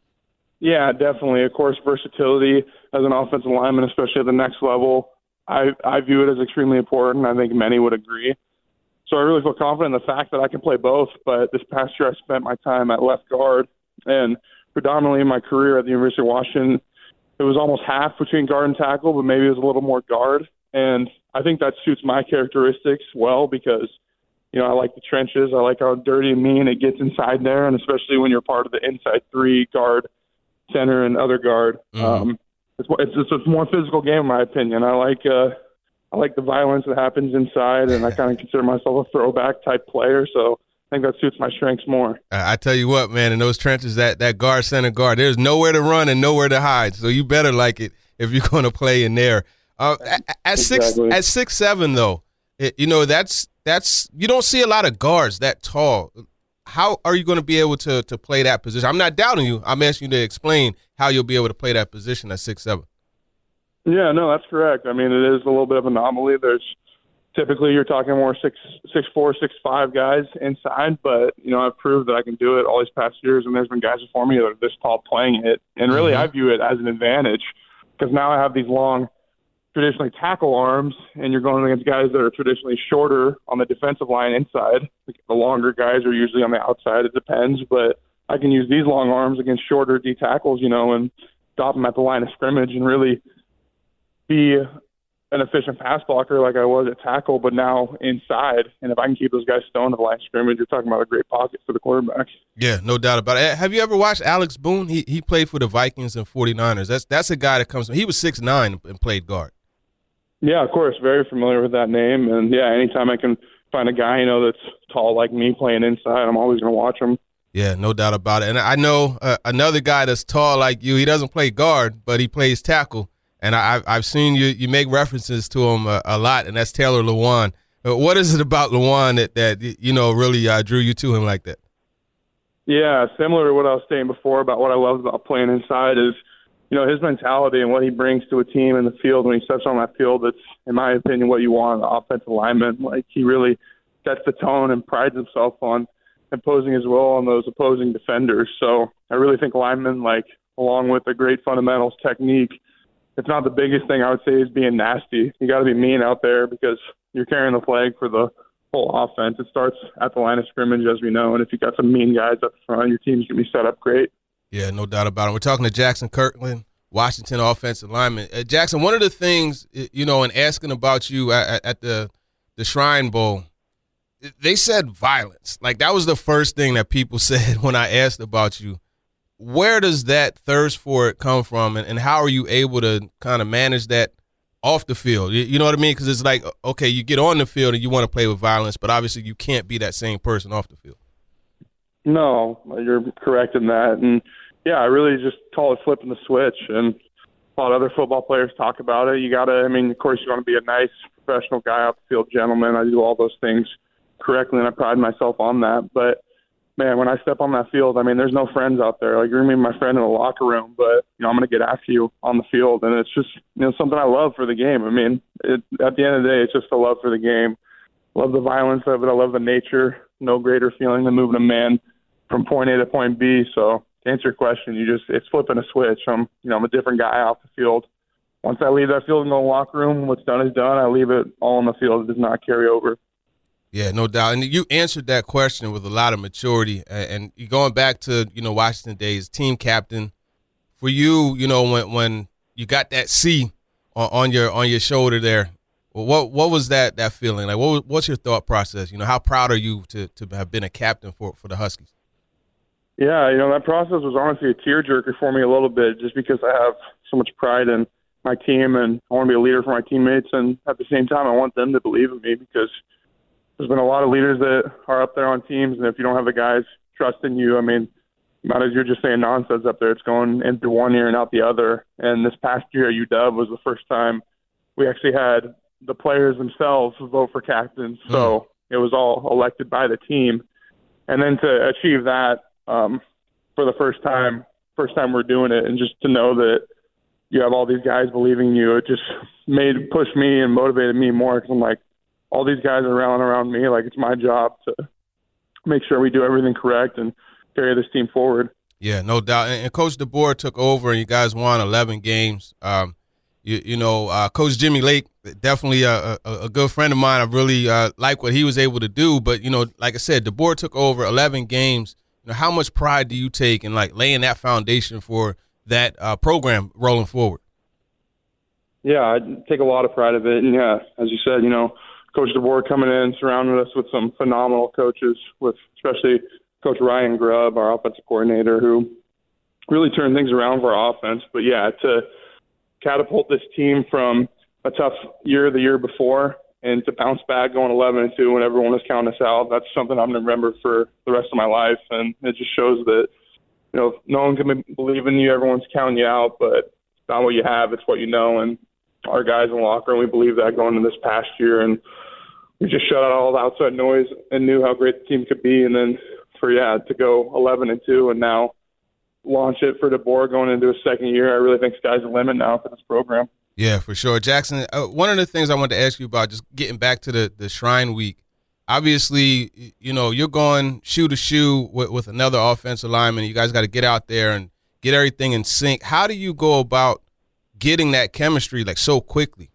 Yeah, definitely. Of course, versatility as an offensive lineman, especially at the next level, I, I view it as extremely important. I think many would agree. So I really feel confident in the fact that I can play both. But this past year I spent my time at left guard, and predominantly in my career at the University of Washington, it was almost half between guard and tackle, but maybe it was a little more guard. And I think that suits my characteristics well because, you know, I like the trenches. I like how dirty and mean it gets inside there, and especially when you're part of the inside three, guard, center, and other guard. Mm-hmm. Um, it's, it's, it's a more physical game, in my opinion. I like uh, I like the violence that happens inside, and I kind of consider myself a throwback type player, so I think that suits my strengths more. I tell you what, man, in those trenches, that, that guard, center, guard, there's nowhere to run and nowhere to hide, so you better like it if you're going to play in there. Uh, at, at six, at six seven though, it, you know that's that's you don't see a lot of guards that tall. How are you going to be able to to play that position? I'm not doubting you. I'm asking you to explain how you'll be able to play that position at six seven. Yeah, no, that's correct. I mean, it is a little bit of an anomaly. There's typically you're talking more six six four, six five guys inside, but you know I've proved that I can do it all these past years, and there's been guys before me that are this tall playing it, and really mm-hmm. I view it as an advantage because now I have these long, traditionally tackle arms, and you're going against guys that are traditionally shorter on the defensive line inside. The longer guys are usually on the outside. It depends, but I can use these long arms against shorter D tackles, you know, and stop them at the line of scrimmage and really be an efficient pass blocker like I was at tackle, but now inside. And if I can keep those guys stoned at the line of scrimmage, you're talking about a great pocket for the quarterback. Yeah, no doubt about it. Have you ever watched Alex Boone? He he played for the Vikings and forty-niners. That's that's a guy that comes from – he was six nine and played guard. Yeah, of course. Very familiar with that name. And, yeah, anytime I can find a guy, you know, that's tall like me playing inside, I'm always going to watch him. Yeah, no doubt about it. And I know uh, another guy that's tall like you, he doesn't play guard, but he plays tackle. And I, I've seen you you make references to him a, a lot, and that's Taylor Lewan. Uh, what is it about Lewan that, that you know, really uh, drew you to him like that? Yeah, similar to what I was saying before about what I love about playing inside is, you know, his mentality and what he brings to a team in the field when he steps on that field. That's, in my opinion, what you want in an offensive lineman. Like, he really sets the tone and prides himself on imposing his will on those opposing defenders. So I really think linemen, like, along with the great fundamentals technique, it's not the biggest thing I would say is being nasty. You got to be mean out there because you're carrying the flag for the whole offense. It starts at the line of scrimmage, as we know, and if you got some mean guys up front, your team's going to be set up great. Yeah, no doubt about it. We're talking to Jackson Kirkland, Washington offensive lineman. Uh, Jackson, one of the things, you know, in asking about you at, at the the Shrine Bowl, they said violence. Like, that was the first thing that people said when I asked about you. Where does that thirst for it come from, and, and how are you able to kind of manage that off the field? You, you know what I mean? Because it's like, okay, you get on the field and you want to play with violence, but obviously you can't be that same person off the field. No, you're correct in that. And, yeah, I really just call it flipping the switch. And a lot of other football players talk about it. You got to, I mean, of course, you want to be a nice professional guy, off the field gentleman. I do all those things correctly, and I pride myself on that. But, man, when I step on that field, I mean, there's no friends out there. Like, you're going to be my friend in the locker room, but, you know, I'm going to get after you on the field. And it's just, you know, something I love for the game. I mean, it, at the end of the day, it's just a love for the game. Love the violence of it. I love the nature. No greater feeling than moving a man from point A to point B. So to answer your question, you just it's flipping a switch. I'm you know I'm a different guy off the field. Once I leave that field and go in the locker room, what's done is done. I leave it all on the field. It does not carry over. Yeah, no doubt. And you answered that question with a lot of maturity. And you going back to you know Washington days, team captain. For you, you know when when you got that C on, on your on your shoulder there. What what was that that feeling like? What what's your thought process? You know, how proud are you to, to have been a captain for, for the Huskies? Yeah, you know that process was honestly a tearjerker for me a little bit, just because I have so much pride in my team and I want to be a leader for my teammates, and at the same time I want them to believe in me, because there's been a lot of leaders that are up there on teams, and if you don't have the guys trusting you, I mean, not as you're just saying nonsense up there, it's going into one ear and out the other. And this past year at U W was the first time we actually had the players themselves vote for captains. So mm. it was all elected by the team. And then to achieve that um, for the first time, first time we're doing it, and just to know that you have all these guys believing in you, it just made, pushed me and motivated me more, because I'm like, all these guys are rallying around me. Like, it's my job to make sure we do everything correct and carry this team forward. Yeah, no doubt. And, and Coach DeBoer took over, and you guys won eleven games. Um, You, you know, uh, Coach Jimmy Lake, definitely a, a, a good friend of mine. I really uh, like what he was able to do. But, you know, like I said, DeBoer took over eleven games. You know, how much pride do you take in, like, laying that foundation for that uh, program rolling forward? Yeah, I take a lot of pride of it. And, yeah, as you said, you know, Coach DeBoer coming in, surrounding us with some phenomenal coaches, with especially Coach Ryan Grubb, our offensive coordinator, who really turned things around for our offense. But, yeah, to – catapult this team from a tough year the year before and to bounce back going eleven and two when everyone was counting us out. That's something I'm going to remember for the rest of my life. And it just shows that, you know, no one can believe in you. Everyone's counting you out, but it's not what you have. It's what you know. And our guys in the locker room, we believe that going into this past year. And we just shut out all the outside noise and knew how great the team could be. And then for, yeah, to go eleven and two and now launch it for DeBoer going into his second year. I really think sky's the limit now for this program. Yeah, for sure. Jackson, uh, one of the things I wanted to ask you about, just getting back to the, the Shrine Week, obviously, you know, you're going shoe to shoe with, with another offensive lineman. You guys got to get out there and get everything in sync. How do you go about getting that chemistry, like, so quickly?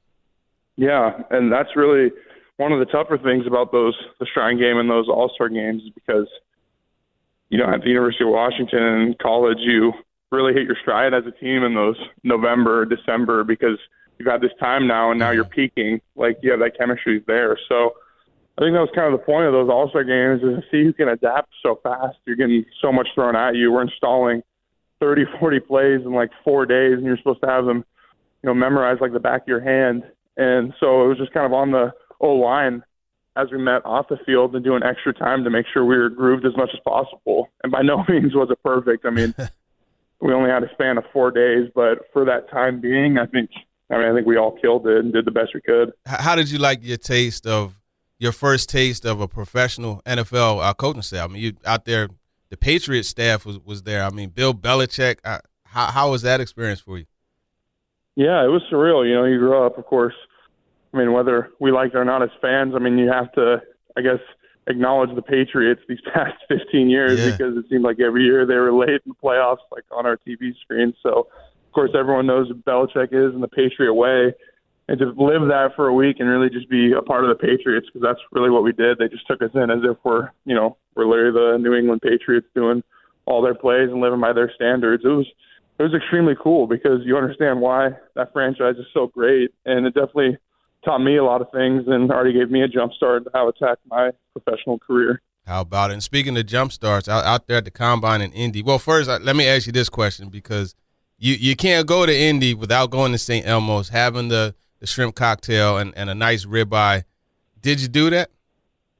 Yeah, and that's really one of the tougher things about those the Shrine game and those All-Star games, is because you know, at the University of Washington and college, you really hit your stride as a team in those November, December, because you've had this time now, and now you're peaking. Like, you have that chemistry there. So I think that was kind of the point of those All-Star games, is to see who can adapt so fast. You're getting so much thrown at you. We're installing thirty, forty plays in like four days, and you're supposed to have them, you know, memorized like the back of your hand. And so it was just kind of on the O-line as we met off the field and doing extra time to make sure we were grooved as much as possible. And by no means was it perfect. I mean, we only had a span of four days, but for that time being, I think, I mean, I think we all killed it and did the best we could. How did you like your taste of your first taste of a professional N F L uh, coaching staff? I mean, you out there, the Patriots staff was, was there. I mean, Bill Belichick. Uh, how how was that experience for you? Yeah, it was surreal. You know, you grew up, of course. I mean, whether we liked it or not as fans, I mean, you have to, I guess, acknowledge the Patriots these past fifteen years, yeah. because it seemed like every year they were late in the playoffs, like on our T V screen. So, of course, everyone knows who Belichick is in the Patriot way. And to live that for a week and really just be a part of the Patriots, because that's really what we did. They just took us in as if we're, you know, we're literally the New England Patriots doing all their plays and living by their standards. It was it was extremely cool, because you understand why that franchise is so great. And it definitely taught me a lot of things and already gave me a jump start to how to attack my professional career. How about it? And speaking of jump starts, out, out there at the Combine in Indy, well, first, let me ask you this question, because you, you can't go to Indy without going to Saint Elmo's, having the, the shrimp cocktail and, and a nice ribeye. Did you do that?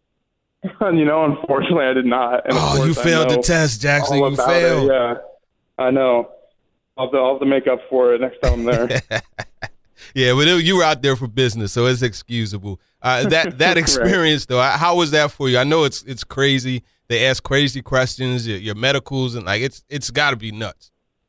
You know, unfortunately, I did not. And oh, you failed the test, Jackson. You failed. It, yeah. I know. I'll have, to, I'll have to make up for it next time I'm there. Yeah, but it, you were out there for business, so it's excusable. Uh, that that experience, right. though, how was that for you? I know it's it's crazy. They ask crazy questions, your, your medicals, and like it's it's got to be nuts.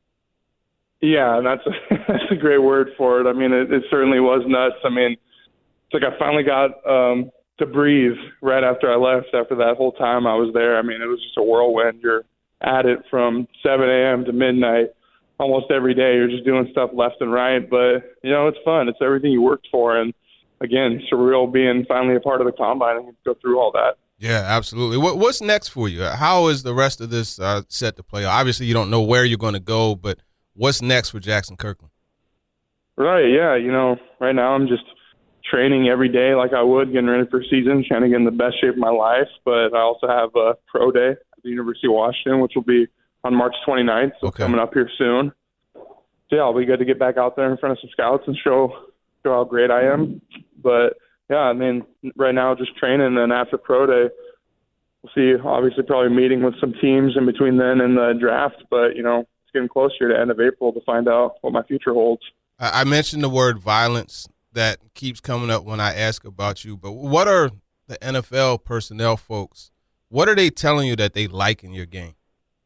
Yeah, and that's a, that's a great word for it. I mean, it, it certainly was nuts. I mean, it's like I finally got um, to breathe right after I left. After that whole time I was there, I mean, it was just a whirlwind. You're at it from seven a.m. to midnight. Almost every day you're just doing stuff left and right, but, you know, it's fun. It's everything you worked for. And, again, surreal being finally a part of the combine and go through all that. Yeah, absolutely. What, what's next for you? How is the rest of this uh, set to play? Obviously, you don't know where you're going to go, but what's next for Jackson Kirkland? Right, yeah. You know, right now I'm just training every day like I would, getting ready for season, trying to get in the best shape of my life. But I also have a pro day at the University of Washington, which will be on March twenty-ninth, so okay. coming up here soon. So, yeah, I'll be good to get back out there in front of some scouts and show show how great I am. But, yeah, I mean, right now just training, and then after pro day, we'll see, obviously probably meeting with some teams in between then and the draft. But, you know, it's getting closer to end of April to find out what my future holds. I mentioned the word violence that keeps coming up when I ask about you, but what are the N F L personnel folks, what are they telling you that they like in your game?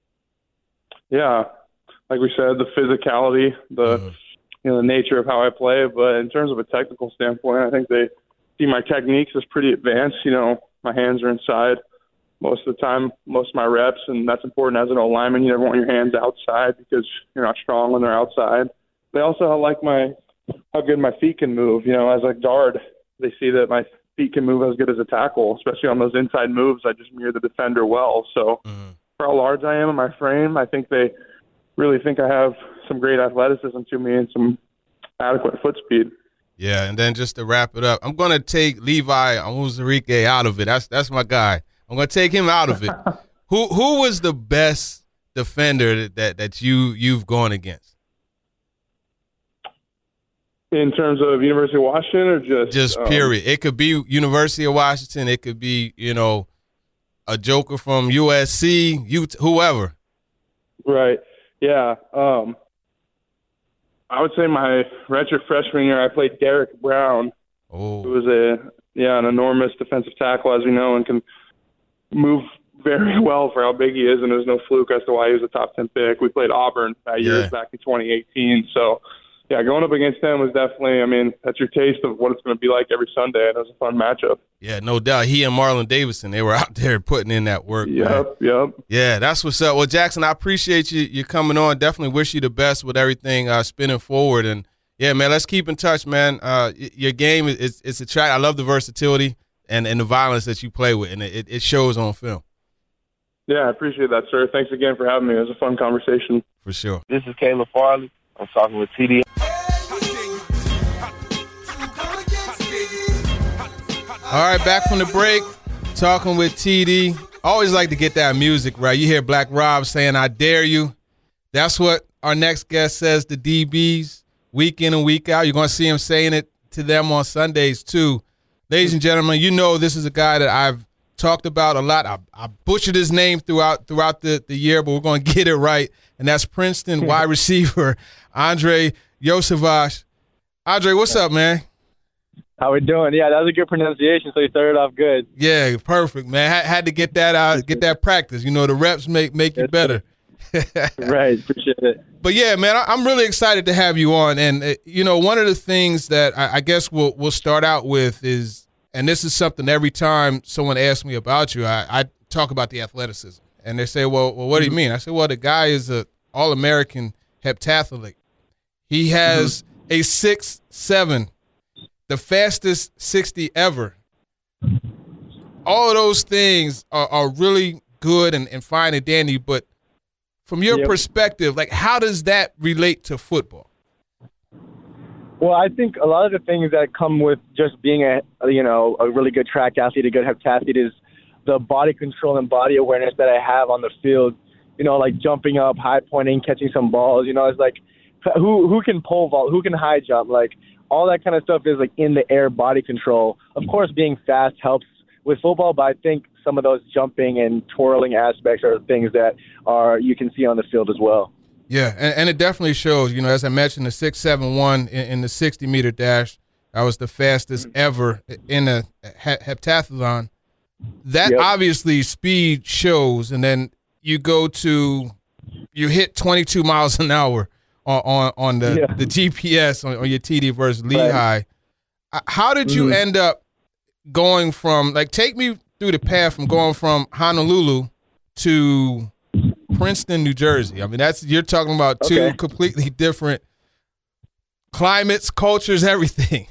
Yeah, like we said, the physicality, the mm-hmm. you know, the nature of how I play. But in terms of a technical standpoint, I think they see my techniques as pretty advanced. You know, my hands are inside most of the time, most of my reps, and that's important as an O-lineman. You never want your hands outside because you're not strong when they're outside. They also like my how good my feet can move. You know, as a guard, they see that my feet can move as good as a tackle, especially on those inside moves. I just mirror the defender well. So. Mm-hmm. For how large I am in my frame, I think they really think I have some great athleticism to me and some adequate foot speed. Yeah, and then just to wrap it up, I'm going to take Levi Onwuzurike out of it. That's that's my guy. I'm going to take him out of it. who who was the best defender that that you you've gone against? In terms of University of Washington, or just just period? Um, it could be University of Washington. It could be, you know, a joker from U S C, you whoever. Right. Yeah. Um, I would say my redshirt freshman year, I played Derek Brown, oh. who was a yeah an enormous defensive tackle, as we know, and can move very well for how big he is. And there's no fluke as to why he was a top ten pick. We played Auburn that year yeah. back in twenty eighteen. So. Yeah, going up against them was definitely, I mean, that's your taste of what it's going to be like every Sunday, and it was a fun matchup. Yeah, no doubt. He and Marlon Davidson, they were out there putting in that work. Yep, man. yep. Yeah, that's what's up. Well, Jackson, I appreciate you you coming on. Definitely wish you the best with everything uh, spinning forward. And, yeah, man, let's keep in touch, man. Uh, your game, is it's a track. I love the versatility and, and the violence that you play with, and it, it shows on film. Yeah, I appreciate that, sir. Thanks again for having me. It was a fun conversation. For sure. This is Caleb Farley. I'm talking with T D. All right, back from the break, talking with T D. Always like to get that music right. You hear Black Rob saying, I dare you. That's what our next guest says to D Bs week in and week out. You're going to see him saying it to them on Sundays, too. Ladies and gentlemen, you know this is a guy that I've talked about a lot. I, I butchered his name throughout throughout the, the year, but we're going to get it right. And that's Princeton wide receiver Andrei Iosivas. Andre, what's up, man? How we doing? Yeah, that was a good pronunciation, so you started off good. Yeah, perfect, man. Had, had to get that out, get that practice. You know, the reps make make you better. Right, appreciate it. But, yeah, man, I'm really excited to have you on. And, uh, you know, one of the things that I, I guess we'll, we'll start out with is, and this is something every time someone asks me about you, I, I talk about the athleticism. And they say, well, well what do you mean? I say, well, the guy is an All-American heptathlete. He has mm-hmm. a six seven, the fastest sixty ever. All of those things are, are really good and, and fine and dandy, but from your yep. perspective, like, how does that relate to football? Well, I think a lot of the things that come with just being a, you know, a really good track athlete, a good heptathlete, is the body control and body awareness that I have on the field. You know, like jumping up, high pointing, catching some balls. You know, it's like who who can pole vault, who can high jump, like all that kind of stuff is like in the air body control. Of course, being fast helps with football, but I think some of those jumping and twirling aspects are things that are you can see on the field as well. Yeah, and, and it definitely shows. You know, as I mentioned, the six seven one in, in the sixty meter dash, that was the fastest ever in a heptathlon. That yep. obviously speed shows, and then you go to you hit twenty-two miles an hour on on, on the, yeah. the G P S on, on your T D versus Lehigh. Right. How did you mm-hmm. end up going from, like, take me through the path from going from Honolulu to Princeton, New Jersey? I mean, that's you're talking about two okay. completely different climates, cultures, everything.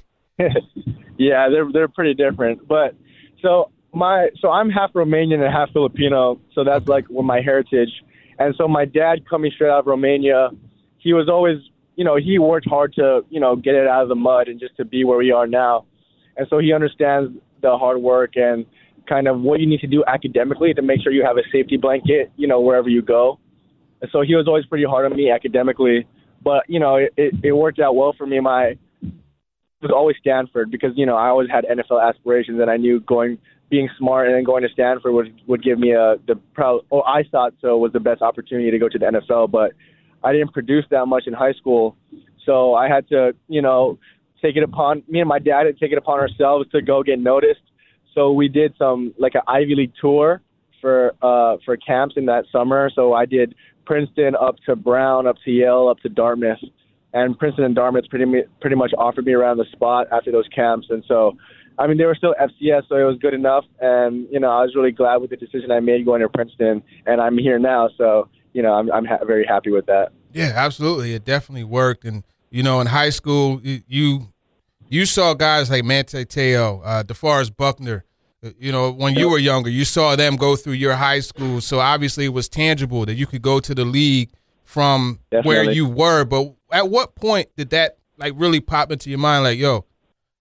Yeah, they're they're pretty different. But so my so I'm half Romanian and half Filipino, so that's like well, my heritage. And so my dad coming straight out of Romania, he was always, you know, he worked hard to, you know, get it out of the mud and just to be where we are now. And so he understands the hard work and kind of what you need to do academically to make sure you have a safety blanket, you know, wherever you go. And so he was always pretty hard on me academically. But, you know, it, it, it worked out well for me. My it was always Stanford because, you know, I always had N F L aspirations, and I knew going being smart and then going to Stanford would would give me a the proud or I thought so was the best opportunity to go to the N F L. But I didn't produce that much in high school, so I had to, you know, take it upon me and my dad had to take it upon ourselves to go get noticed. So we did some like an Ivy League tour for uh, for camps in that summer. So I did Princeton up to Brown, up to Yale, up to Dartmouth, and Princeton and Dartmouth pretty pretty much offered me around the spot after those camps. And so, I mean, they were still F C S, so it was good enough. And you know, I was really glad with the decision I made going to Princeton, and I'm here now. So you know, I'm I'm ha- very happy with that. Yeah, absolutely. It definitely worked. And you know, in high school, you you saw guys like Manti Te'o, uh, DeForest Buckner. You know, when you were younger, you saw them go through your high school. So obviously it was tangible that you could go to the league from Definitely. where you were. But at what point did that like really pop into your mind? Like, yo,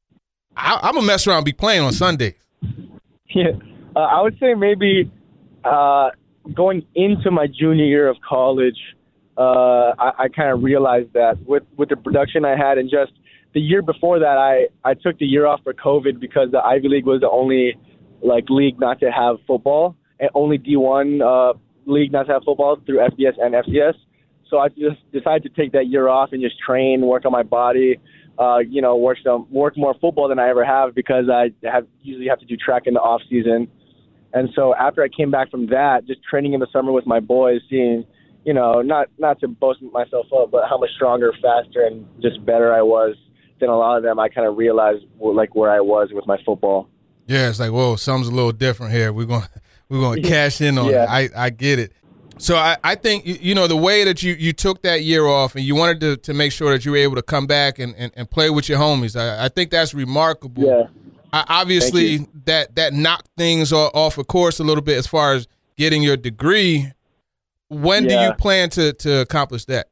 I, I'm gonna mess around and be playing on Sundays. Yeah, uh, I would say maybe uh, going into my junior year of college, uh, I, I kind of realized that with, with the production I had, and just the year before that, I, I took the year off for COVID because the Ivy League was the only like league not to have football, and only D one uh, league not to have football through F B S and F C S. So I just decided to take that year off and just train, work on my body, uh, you know, work some work more football than I ever have because I have usually have to do track in the off season. And so after I came back from that, just training in the summer with my boys, seeing, you know, not not to boast myself up, but how much stronger, faster, and just better I was than a lot of them, I kind of realized like where I was with my football. Yeah, it's like, whoa, something's a little different here. We're going we're going to cash in on yeah. it. I, I get it. So I, I think, you know, the way that you, you took that year off and you wanted to, to make sure that you were able to come back and, and, and play with your homies, I, I think that's remarkable. Yeah. I, obviously, that, that knocked things off of course a little bit as far as getting your degree. When yeah. do you plan to, to accomplish that?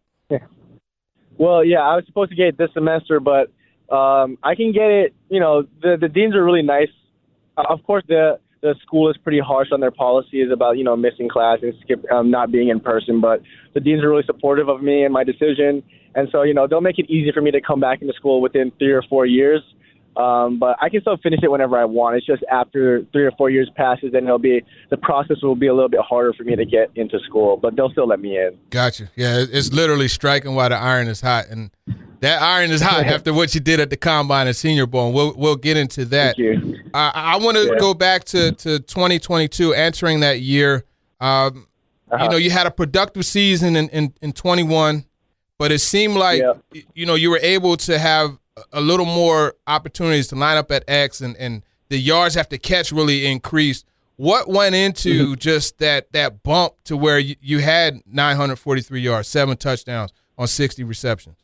Well, yeah, I was supposed to get it this semester, but um, I can get it. You know, the the deans are really nice. Uh, of course, the the school is pretty harsh on their policies about, you know, missing class and skip um, not being in person. But the deans are really supportive of me and my decision, and so you know they'll make it easy for me to come back into school within three or four years. Um, but I can still finish it whenever I want. It's just after three or four years passes, then it'll be the process will be a little bit harder for me to get into school. But they'll still let me in. Gotcha. Yeah, it's literally striking while the iron is hot, and that iron is hot after what you did at the Combine and Senior Bowl. And we'll we'll get into that. Thank you. Uh, I want to yeah. go back to, to twenty twenty-two, entering that year. Um, uh-huh. You know, you had a productive season in, in, in twenty-one, but it seemed like yeah. you know you were able to have a little more opportunities to line up at X, and, and the yards after catch really increased. What went into mm-hmm. just that that bump to where you, you had nine hundred forty-three yards, seven touchdowns on sixty receptions?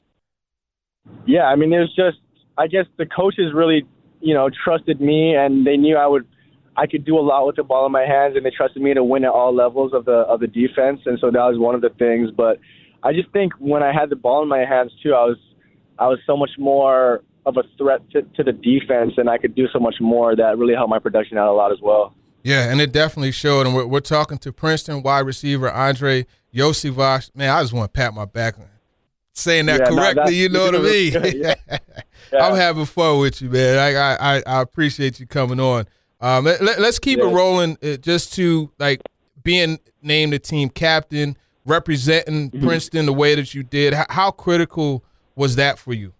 Yeah, I mean, it was just, I guess the coaches really, you know, trusted me, and they knew I would, I could do a lot with the ball in my hands, and they trusted me to win at all levels of the of the defense, and so that was one of the things. But I just think when I had the ball in my hands too, I was I was so much more of a threat to, to the defense, and I could do so much more that really helped my production out a lot as well. Yeah, and it definitely showed. And we're, we're talking to Princeton wide receiver Andre Iosivas. Man, I just want to pat my back saying that yeah, correctly. No, you know what I mean? yeah. Yeah. I'm having fun with you, man. I I, I appreciate you coming on. Um, let, let's keep yeah. it rolling. Uh, just to like being named the team captain. representing mm-hmm. Princeton the way that you did. How, how critical was that for you?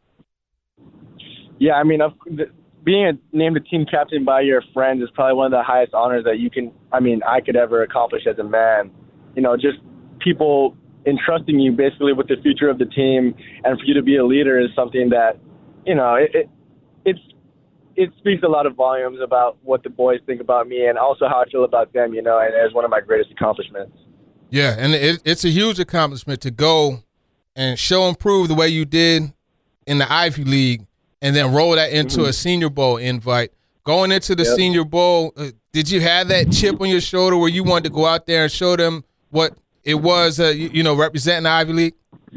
Yeah, I mean, being a, named a team captain by your friends is probably one of the highest honors that you can, I mean, I could ever accomplish as a man. You know, just people entrusting you basically with the future of the team, and for you to be a leader is something that, you know, it, it it's it speaks a lot of volumes about what the boys think about me and also how I feel about them, you know, and it's one of my greatest accomplishments. Yeah, and it, it's a huge accomplishment to go and show and prove the way you did in the Ivy League and then roll that into mm-hmm. a Senior Bowl invite. Going into the yep. Senior Bowl, uh, did you have that chip on your shoulder where you wanted to go out there and show them what it was, uh, you, you know, representing the Ivy League?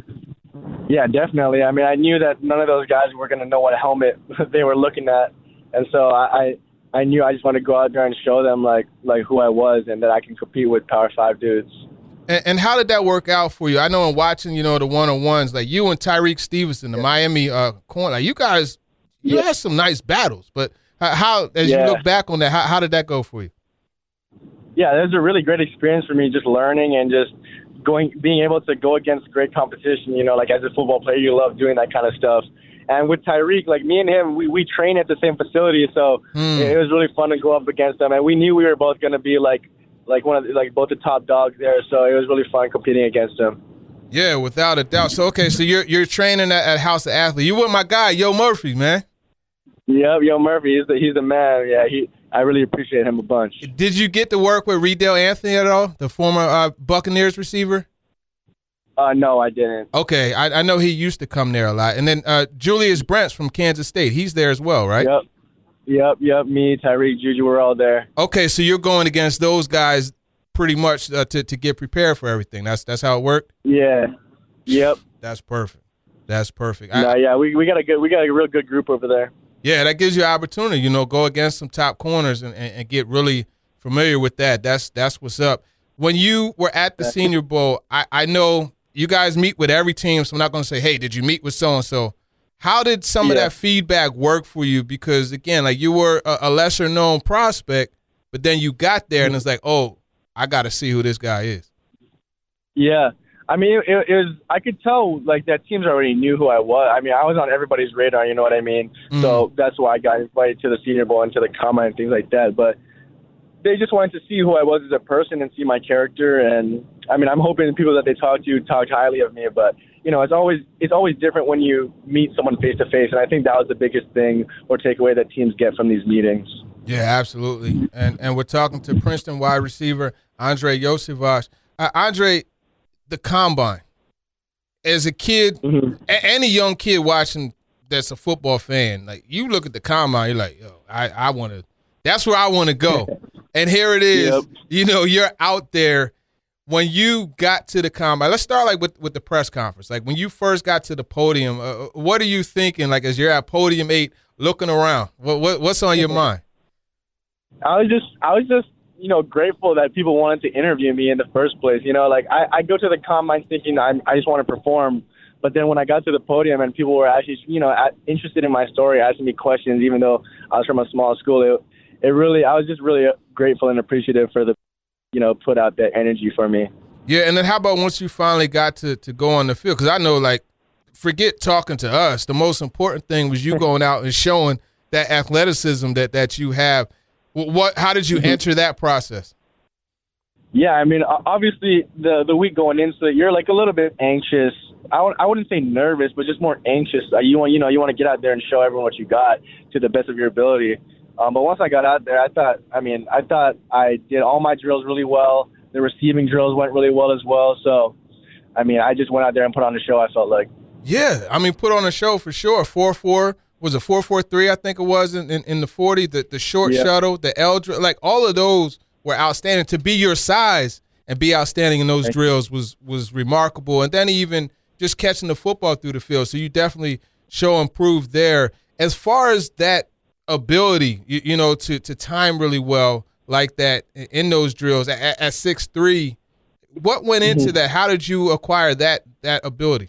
Yeah, definitely. I mean, I knew that none of those guys were going to know what helmet they were looking at. And so I, I, I knew I just wanted to go out there and show them, like, like who I was and that I can compete with Power Five dudes. And, and how did that work out for you? I know in watching, you know, the one-on-ones, like you and Tyreek Stevenson, the yeah. Miami uh, corner, like you guys, you yeah. had some nice battles. But how, as yeah. you look back on that, how, how did that go for you? Yeah, it was a really great experience for me, just learning and just going, being able to go against great competition. You know, like as a football player, you love doing that kind of stuff. And with Tyreek, like me and him, we, we train at the same facility, so mm. it was really fun to go up against them. And we knew we were both going to be like, like one of the, like both the top dogs there, so it was really fun competing against them. Yeah, without a doubt. So okay, so you're you're training at, at House of Athlete. You with my guy, Yo Murphy, man. Yep, Yo Murphy, he's the he's the man. Yeah, he. I really appreciate him a bunch. Did you get to work with Riedel Anthony at all, the former uh, Buccaneers receiver? Uh, no, I didn't. Okay, I, I know he used to come there a lot. And then uh, Julius Brents from Kansas State, he's there as well, right? Yep, yep, yep. Me, Tyreek, Juju, we're all there. Okay, so you're going against those guys pretty much uh, to to get prepared for everything. That's that's how it worked. Yeah. Yep. That's perfect. That's perfect. No, I, yeah, we we got a good we got a real good group over there. Yeah, that gives you an opportunity, you know, go against some top corners and, and, and get really familiar with that. That's that's what's up. When you were at the Senior Bowl, I, I know you guys meet with every team, so I'm not going to say, hey, did you meet with so-and-so? How did some yeah. of that feedback work for you? Because, again, like you were a, a lesser-known prospect, but then you got there and it's like, oh, I got to see who this guy is. Yeah. I mean, it, it was. I could tell, like, that teams already knew who I was. I mean, I was on everybody's radar, you know what I mean? Mm-hmm. So that's why I got invited to the Senior Bowl and to the Combine and things like that. But they just wanted to see who I was as a person and see my character. And, I mean, I'm hoping the people that they talk to talked highly of me. But, you know, it's always it's always different when you meet someone face-to-face. And I think that was the biggest thing or takeaway that teams get from these meetings. Yeah, absolutely. And and we're talking to Princeton wide receiver Andrei Iosivas. Uh, Andre, the Combine, as a kid, mm-hmm. a- any young kid watching that's a football fan, like you look at the Combine, you're like, yo, I, I want to, that's where I want to go. And here it is, yep. you know, you're out there. When you got to the Combine, let's start like with, with the press conference. Like when you first got to the podium, uh, what are you thinking? Like as you're at podium eight, looking around, what, what what's on your mind? I was just, I was just, you know, grateful that people wanted to interview me in the first place. You know, like I, I go to the Combine thinking I'm, I just want to perform. But then when I got to the podium and people were actually, you know, at, interested in my story, asking me questions, even though I was from a small school, it, it really, I was just really grateful and appreciative for the, you know, put out that energy for me. Yeah. And then how about once you finally got to, to go on the field? Because I know, like, forget talking to us. The most important thing was you going out and showing that athleticism that, that you have. What? How did you mm-hmm. enter that process? Yeah, I mean, obviously, the the week going into it, you're like a little bit anxious. I w- I wouldn't say nervous, but just more anxious. Uh, you want, you know, you want to get out there and show everyone what you got to the best of your ability. Um, but once I got out there, I thought, I mean, I thought I did all my drills really well. The receiving drills went really well as well. So, I mean, I just went out there and put on a show, I felt like. Yeah, I mean, put on a show for sure. four four Was it four four three, I think it was, in, in, in the forty, the, the short yeah. shuttle, the L drill, like all of those were outstanding. To be your size and be outstanding in those drills was was remarkable. And then even just catching the football through the field. So you definitely show and prove there. As far as that ability, you, you know, to, to time really well like that in those drills at, at six three, what went into mm-hmm. that? How did you acquire that that ability?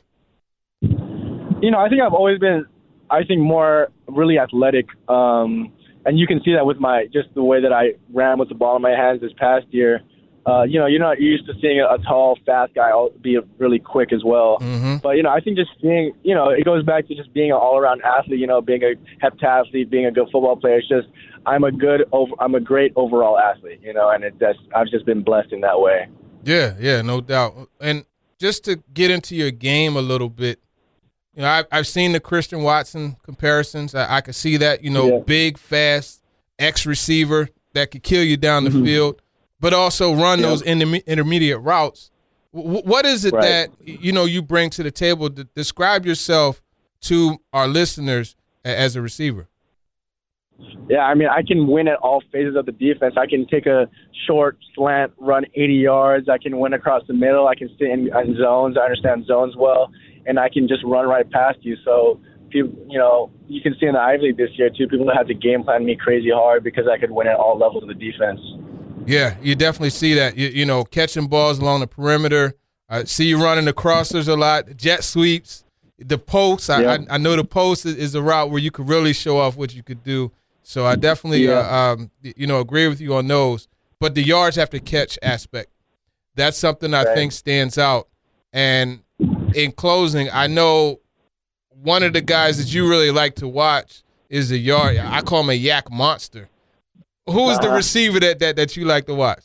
You know, I think I've always been – I think more really athletic, um, and you can see that with my just the way that I ran with the ball in my hands this past year. Uh, you know, you're not used to seeing a, a tall, fast guy be really quick as well. Mm-hmm. But, you know, I think just being, you know, it goes back to just being an all-around athlete, you know, being a heptathlete, being a good football player. It's just I'm a good, over, I'm a great overall athlete, you know, and it, that's, I've just been blessed in that way. Yeah, yeah, no doubt. And just to get into your game a little bit, you know, I've, I've seen the Christian Watson comparisons. I, I could see that, you know, Yeah. big, fast, ex-receiver that could kill you down the Mm-hmm. field, but also run Yeah. those interme- intermediate routes. W- what is it Right. that, you know, you bring to the table? To describe yourself to our listeners a- as a receiver. Yeah, I mean, I can win at all phases of the defense. I can take a short slant, run eighty yards. I can win across the middle. I can stay in, in zones. I understand zones well, and I can just run right past you. So, people, you know, you can see in the Ivy League this year, too, people had to game plan me crazy hard because I could win at all levels of the defense. Yeah, you definitely see that. You, you know, catching balls along the perimeter. I see you running the crossers a lot, jet sweeps, the posts. I, Yep. I, I know the post is, is a route where you could really show off what you could do. So I definitely, Yeah. uh, um, you know, agree with you on those. But the yards after catch aspect, that's something I Right. think stands out. And in closing, I know one of the guys that you really like to watch is the yard. I call him a yak monster. Who is the Uh-huh. receiver that, that, that you like to watch?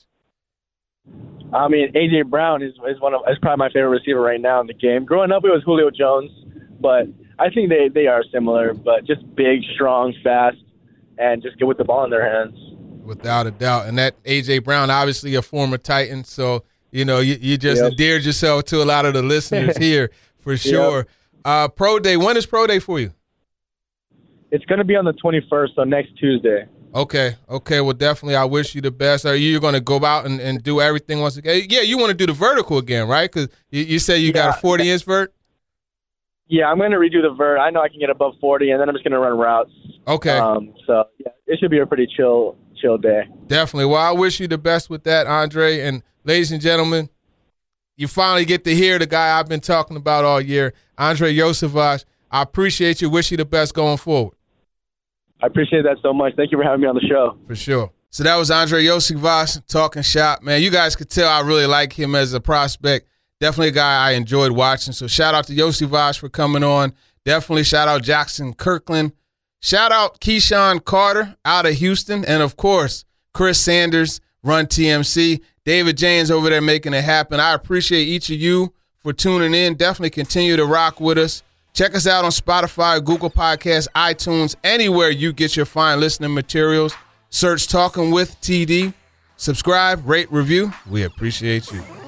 I mean, A J Brown is is one of is probably my favorite receiver right now in the game. Growing up, it was Julio Jones, but I think they, they are similar, but just big, strong, fast, and just get with the ball in their hands. Without a doubt. And that A J Brown, obviously a former Titan, so, you know, you, you just Yep. endeared yourself to a lot of the listeners here for sure. Uh, Pro Day, when is Pro Day for you? It's going to be on the twenty-first, so next Tuesday. Okay, okay. Well, definitely I wish you the best. Are you going to go out and, and do everything once again? Yeah, you want to do the vertical again, right? Because you, you say you got Yeah. a forty-inch vert? Yeah, I'm going to redo the vert. I know I can get above forty, and then I'm just going to run routes. Okay. Um, so, yeah, it should be a pretty chill chill day. Definitely. Well, I wish you the best with that, Andre. And ladies and gentlemen, you finally get to hear the guy I've been talking about all year, Andre Iosivas. I appreciate you. Wish you the best going forward. I appreciate that so much. Thank you for having me on the show. For sure. So that was Andre Iosivas talking shop. Man, you guys could tell I really like him as a prospect. Definitely a guy I enjoyed watching. So shout out to Iosivas for coming on. Definitely shout out Jackson Kirkland. Shout out Keyshawn Carter out of Houston. And, of course, Chris Sanders, Run T M C. David James over there making it happen. I appreciate each of you for tuning in. Definitely continue to rock with us. Check us out on Spotify, Google Podcasts, iTunes, anywhere you get your fine listening materials. Search Talking with T D. Subscribe, rate, review. We appreciate you.